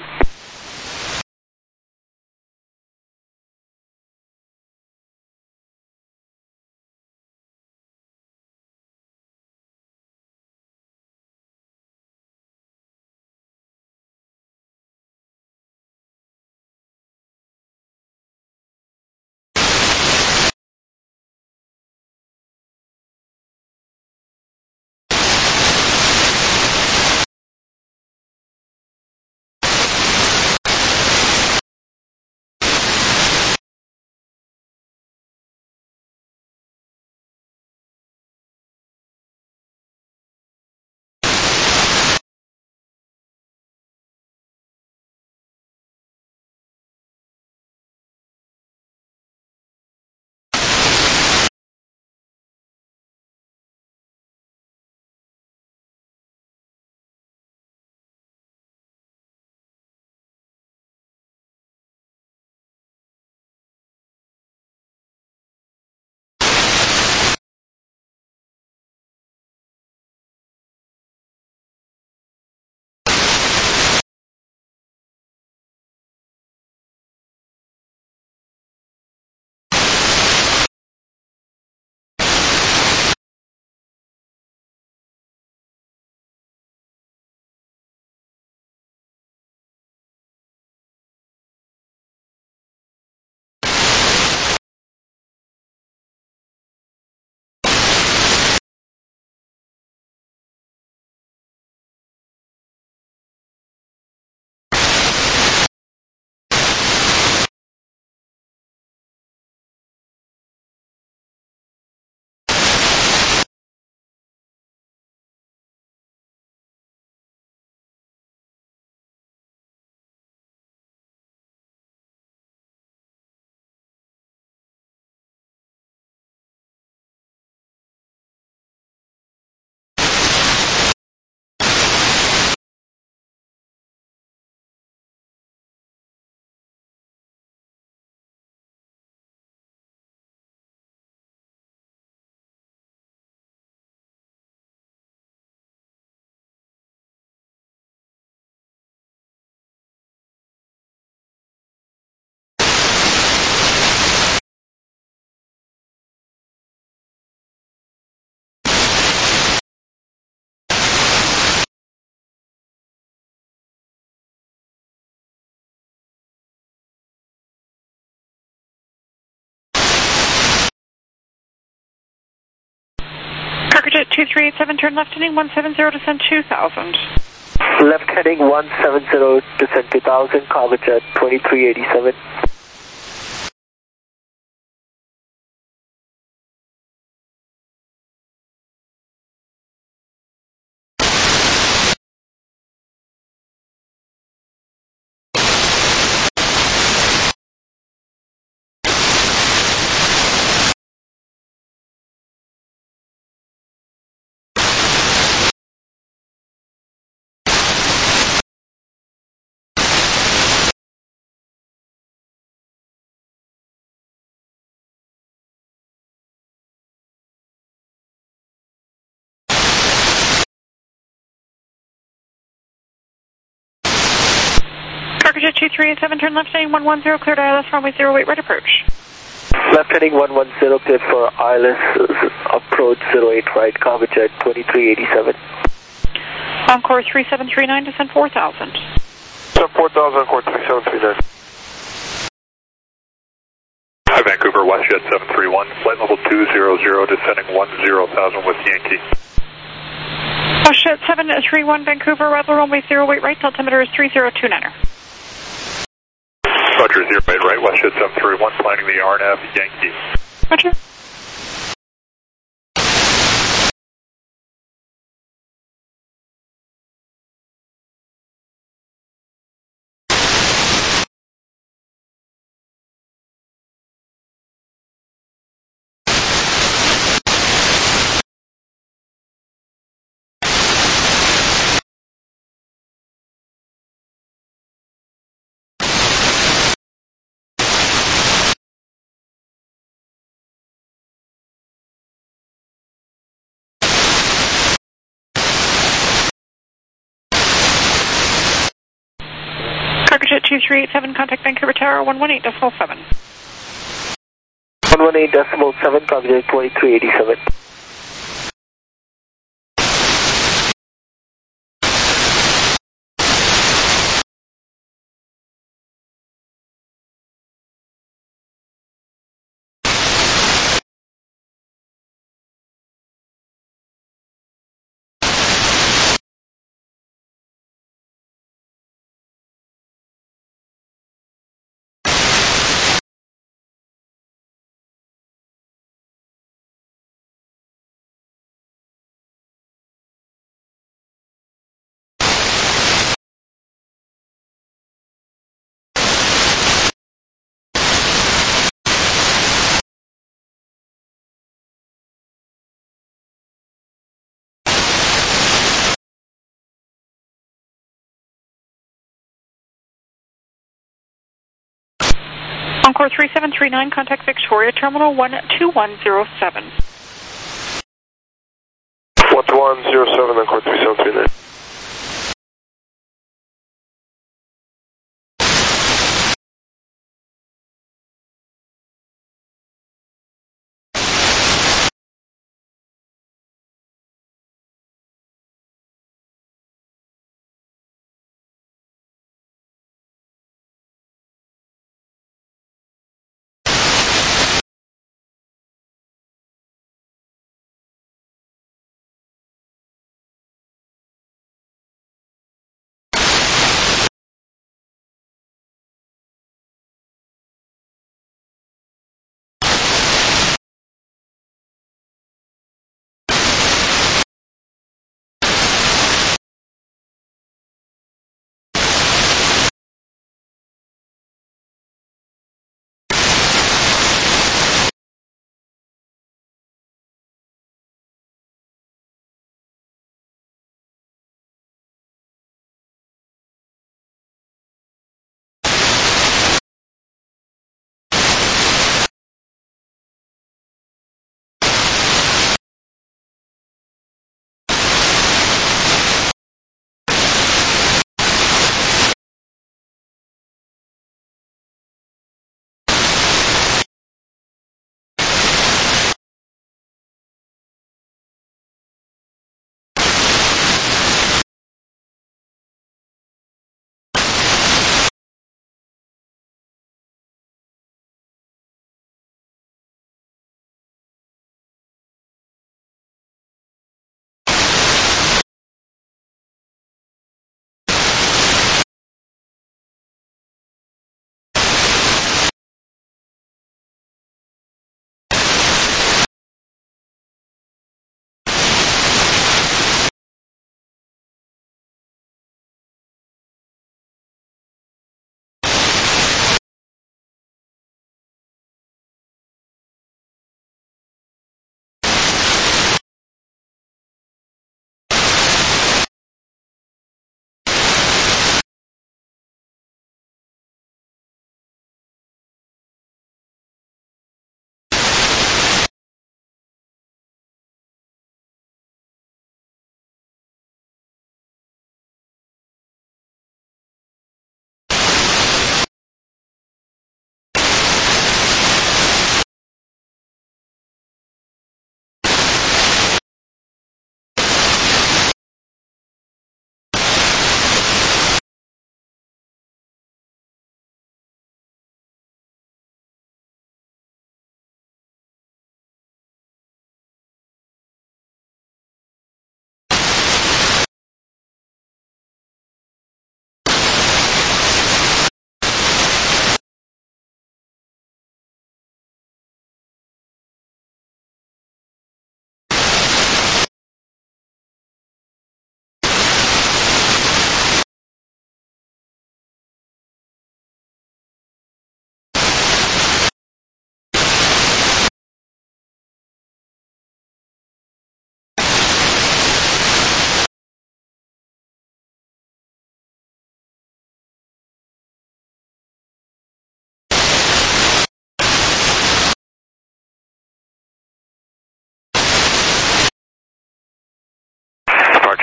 S8: 2387, turn left heading 170, descend 2000.
S15: Left heading 170, descend 2000, cargo jet 2387.
S8: Cargojet 2387, turn left heading 110, cleared ILS runway 08, right approach.
S15: Left heading 110, cleared for ILS approach 08 right, cargo jet 2387.
S8: Encore 3739, descend 4000.
S2: Descend 4000, Encore 3739.
S11: Hi, Vancouver, WestJet 731, flight level 200, descending 10,000 with Yankee.
S8: WestJet 731, Vancouver, arrival runway 08 right, altimeter is 3029er.
S11: Roger, 08 right, WestJet 731, planning the RNAV Yankee.
S8: Roger. Cargojet 2387, contact Vancouver Tower 118.7.
S15: 118.7, cargojet 2387.
S8: Encore 3739, contact Victoria Terminal 12107.
S2: 12107, Encore 3739.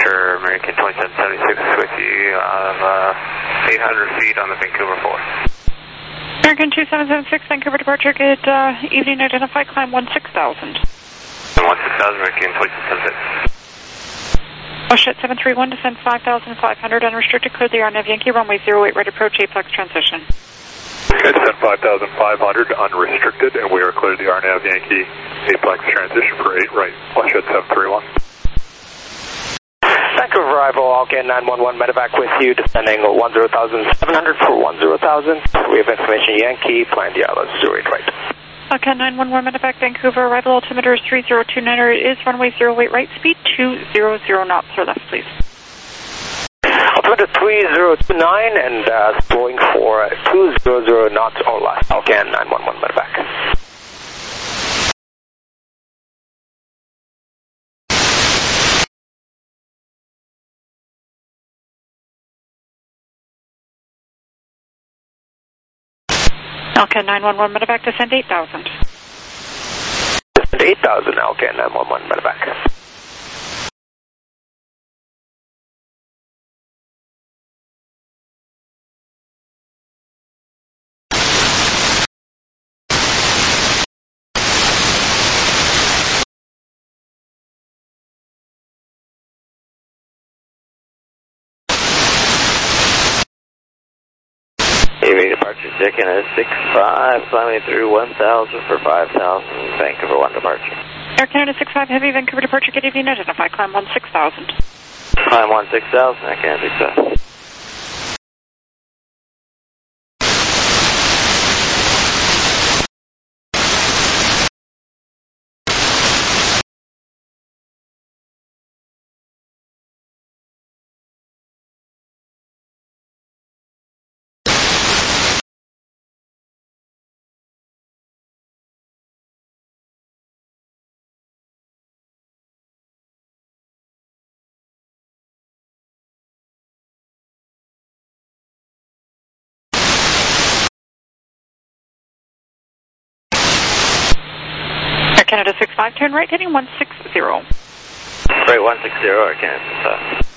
S5: Departure American 2776 with you of 800 feet on the Vancouver 4.
S8: American 2776, Vancouver departure, good evening, identify, climb 16,000.
S5: 16,000, American 2776.
S8: Bullshit 731, descend 5,500, unrestricted, clear the RNAV Yankee, runway 08, right approach, aplex transition.
S2: Okay, descend 5,500, unrestricted, and we are clear the RNAV Yankee, aplex transition for 8 right, Bullshit 731.
S15: Vancouver arrival, Alcan 911 medevac with you, descending 10,700 for 10,000. We have information Yankee, plan Dialis, 08 right.
S8: Okay, 911 medevac, Vancouver, arrival altimeter is 3029, it is runway 08 right, speed 200 knots or left, please.
S15: Altimeter 3029 and slowing for 200 knots or less, Alcan 911 medevac.
S8: Alcan 911 medevac, descend 8,000.
S15: Descend 8,000, Alcan 911 medevac.
S5: AV departure, Canada 65, climbing through 1,000 for 5,000, Vancouver 1 departure.
S8: Air Canada 65 Heavy, Vancouver departure, good evening, identify, climb 16,000.
S5: Climb 16,000, Air Canada 65.
S8: Canada 65, turn right, heading 160.
S5: Right, 160, Air Canada 65.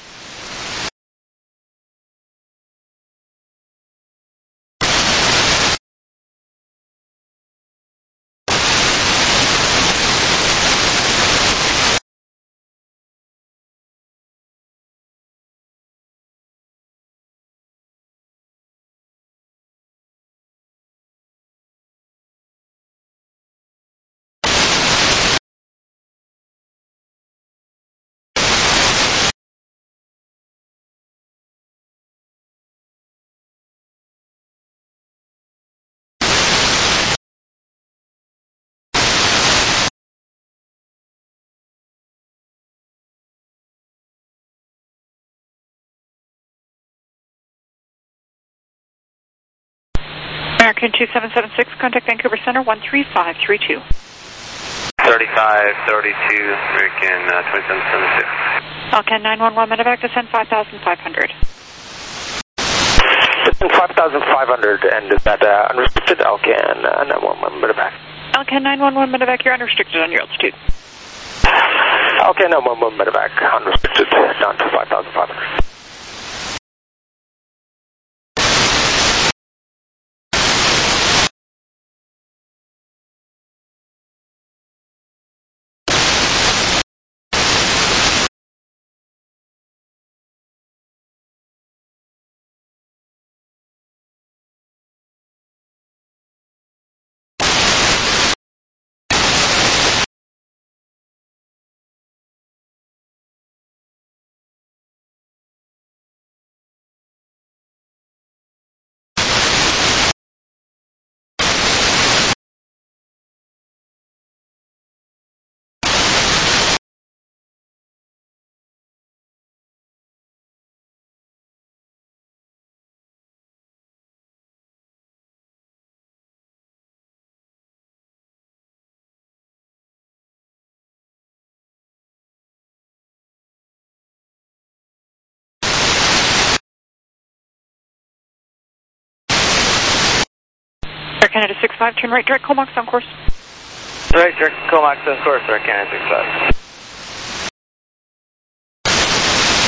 S8: American 2776, contact Vancouver Center 13532.
S5: 3532, American 2776.
S8: Alcan 911 medevac, descend 5,500.
S15: Descend 5,500, and is that unrestricted? Alcan 911 medevac.
S8: Alcan 911 medevac, you're unrestricted on your altitude.
S15: Alcan 911 medevac, unrestricted, down to 5,500.
S8: Air Canada 65, turn right, direct Comox on course.
S5: Right, direct Comox on course, Air Canada 65.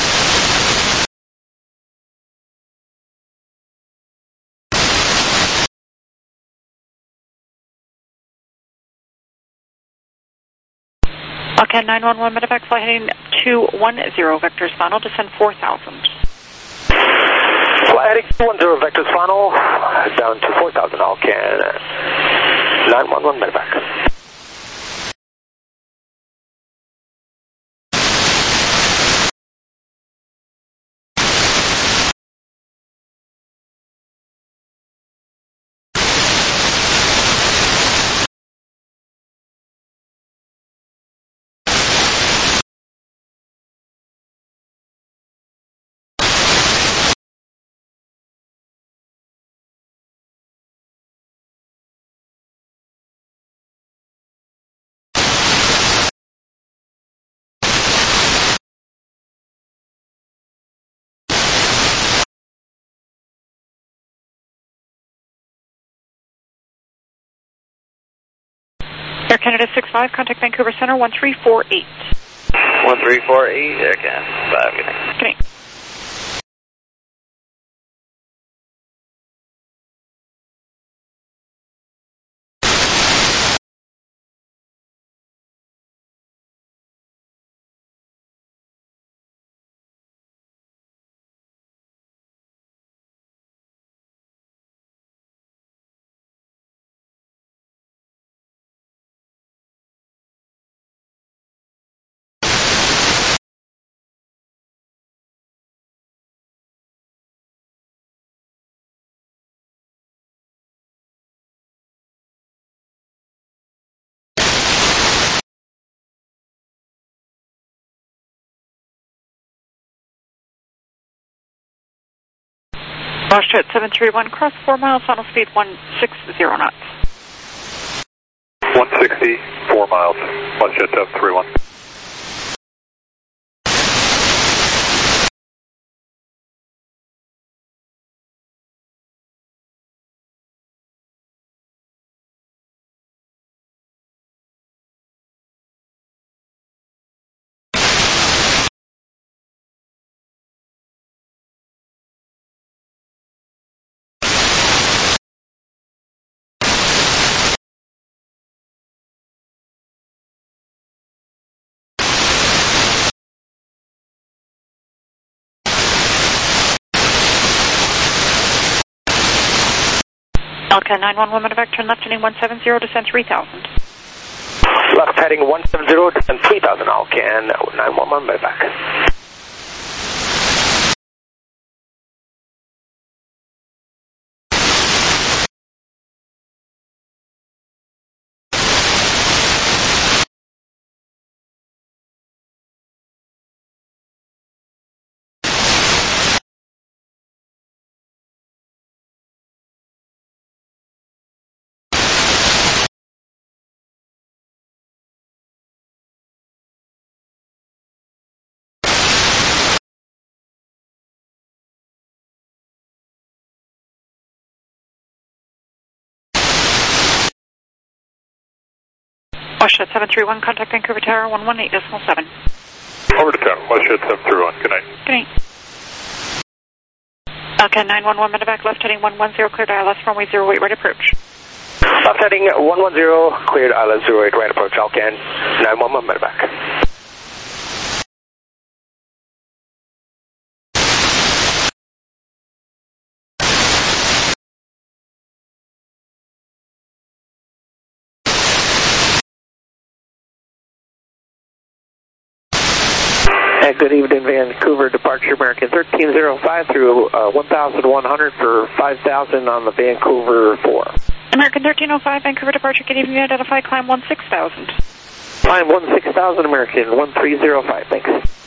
S8: Okay, 911 medevac, fly heading 210, vectors final, descend 4,000.
S15: Fly heading 210, vectors final, down to 4,000, Alcan 911 medevac.
S8: Air Canada 65, contact Vancouver Center 1348.
S5: 1348, Air Canada 5, good night.
S8: Good night. Jet 731, cross 4 miles, final speed 160 knots.
S11: 160, 4 miles, Jet 731.
S8: Alcan 911 medevac, turn left heading 170, descend 3,000.
S15: Left heading 170, descend 3,000, Alcan 911 medevac.
S8: Jet 731, contact Vancouver Tower 118.7.
S11: Over to tower, Jet 731, good night.
S8: Good night. Alcan 911 medevac, left heading 110, cleared ILS, runway 08, right approach.
S15: Left heading 110, cleared ILS 08, right approach, Alcan 911 medevac. Good evening, Vancouver departure, American 1305 through 1,100 for 5,000 on the Vancouver 4.
S8: American 1305, Vancouver departure, good evening, identify, climb 16,000.
S15: Climb 16,000, American 1305, thanks.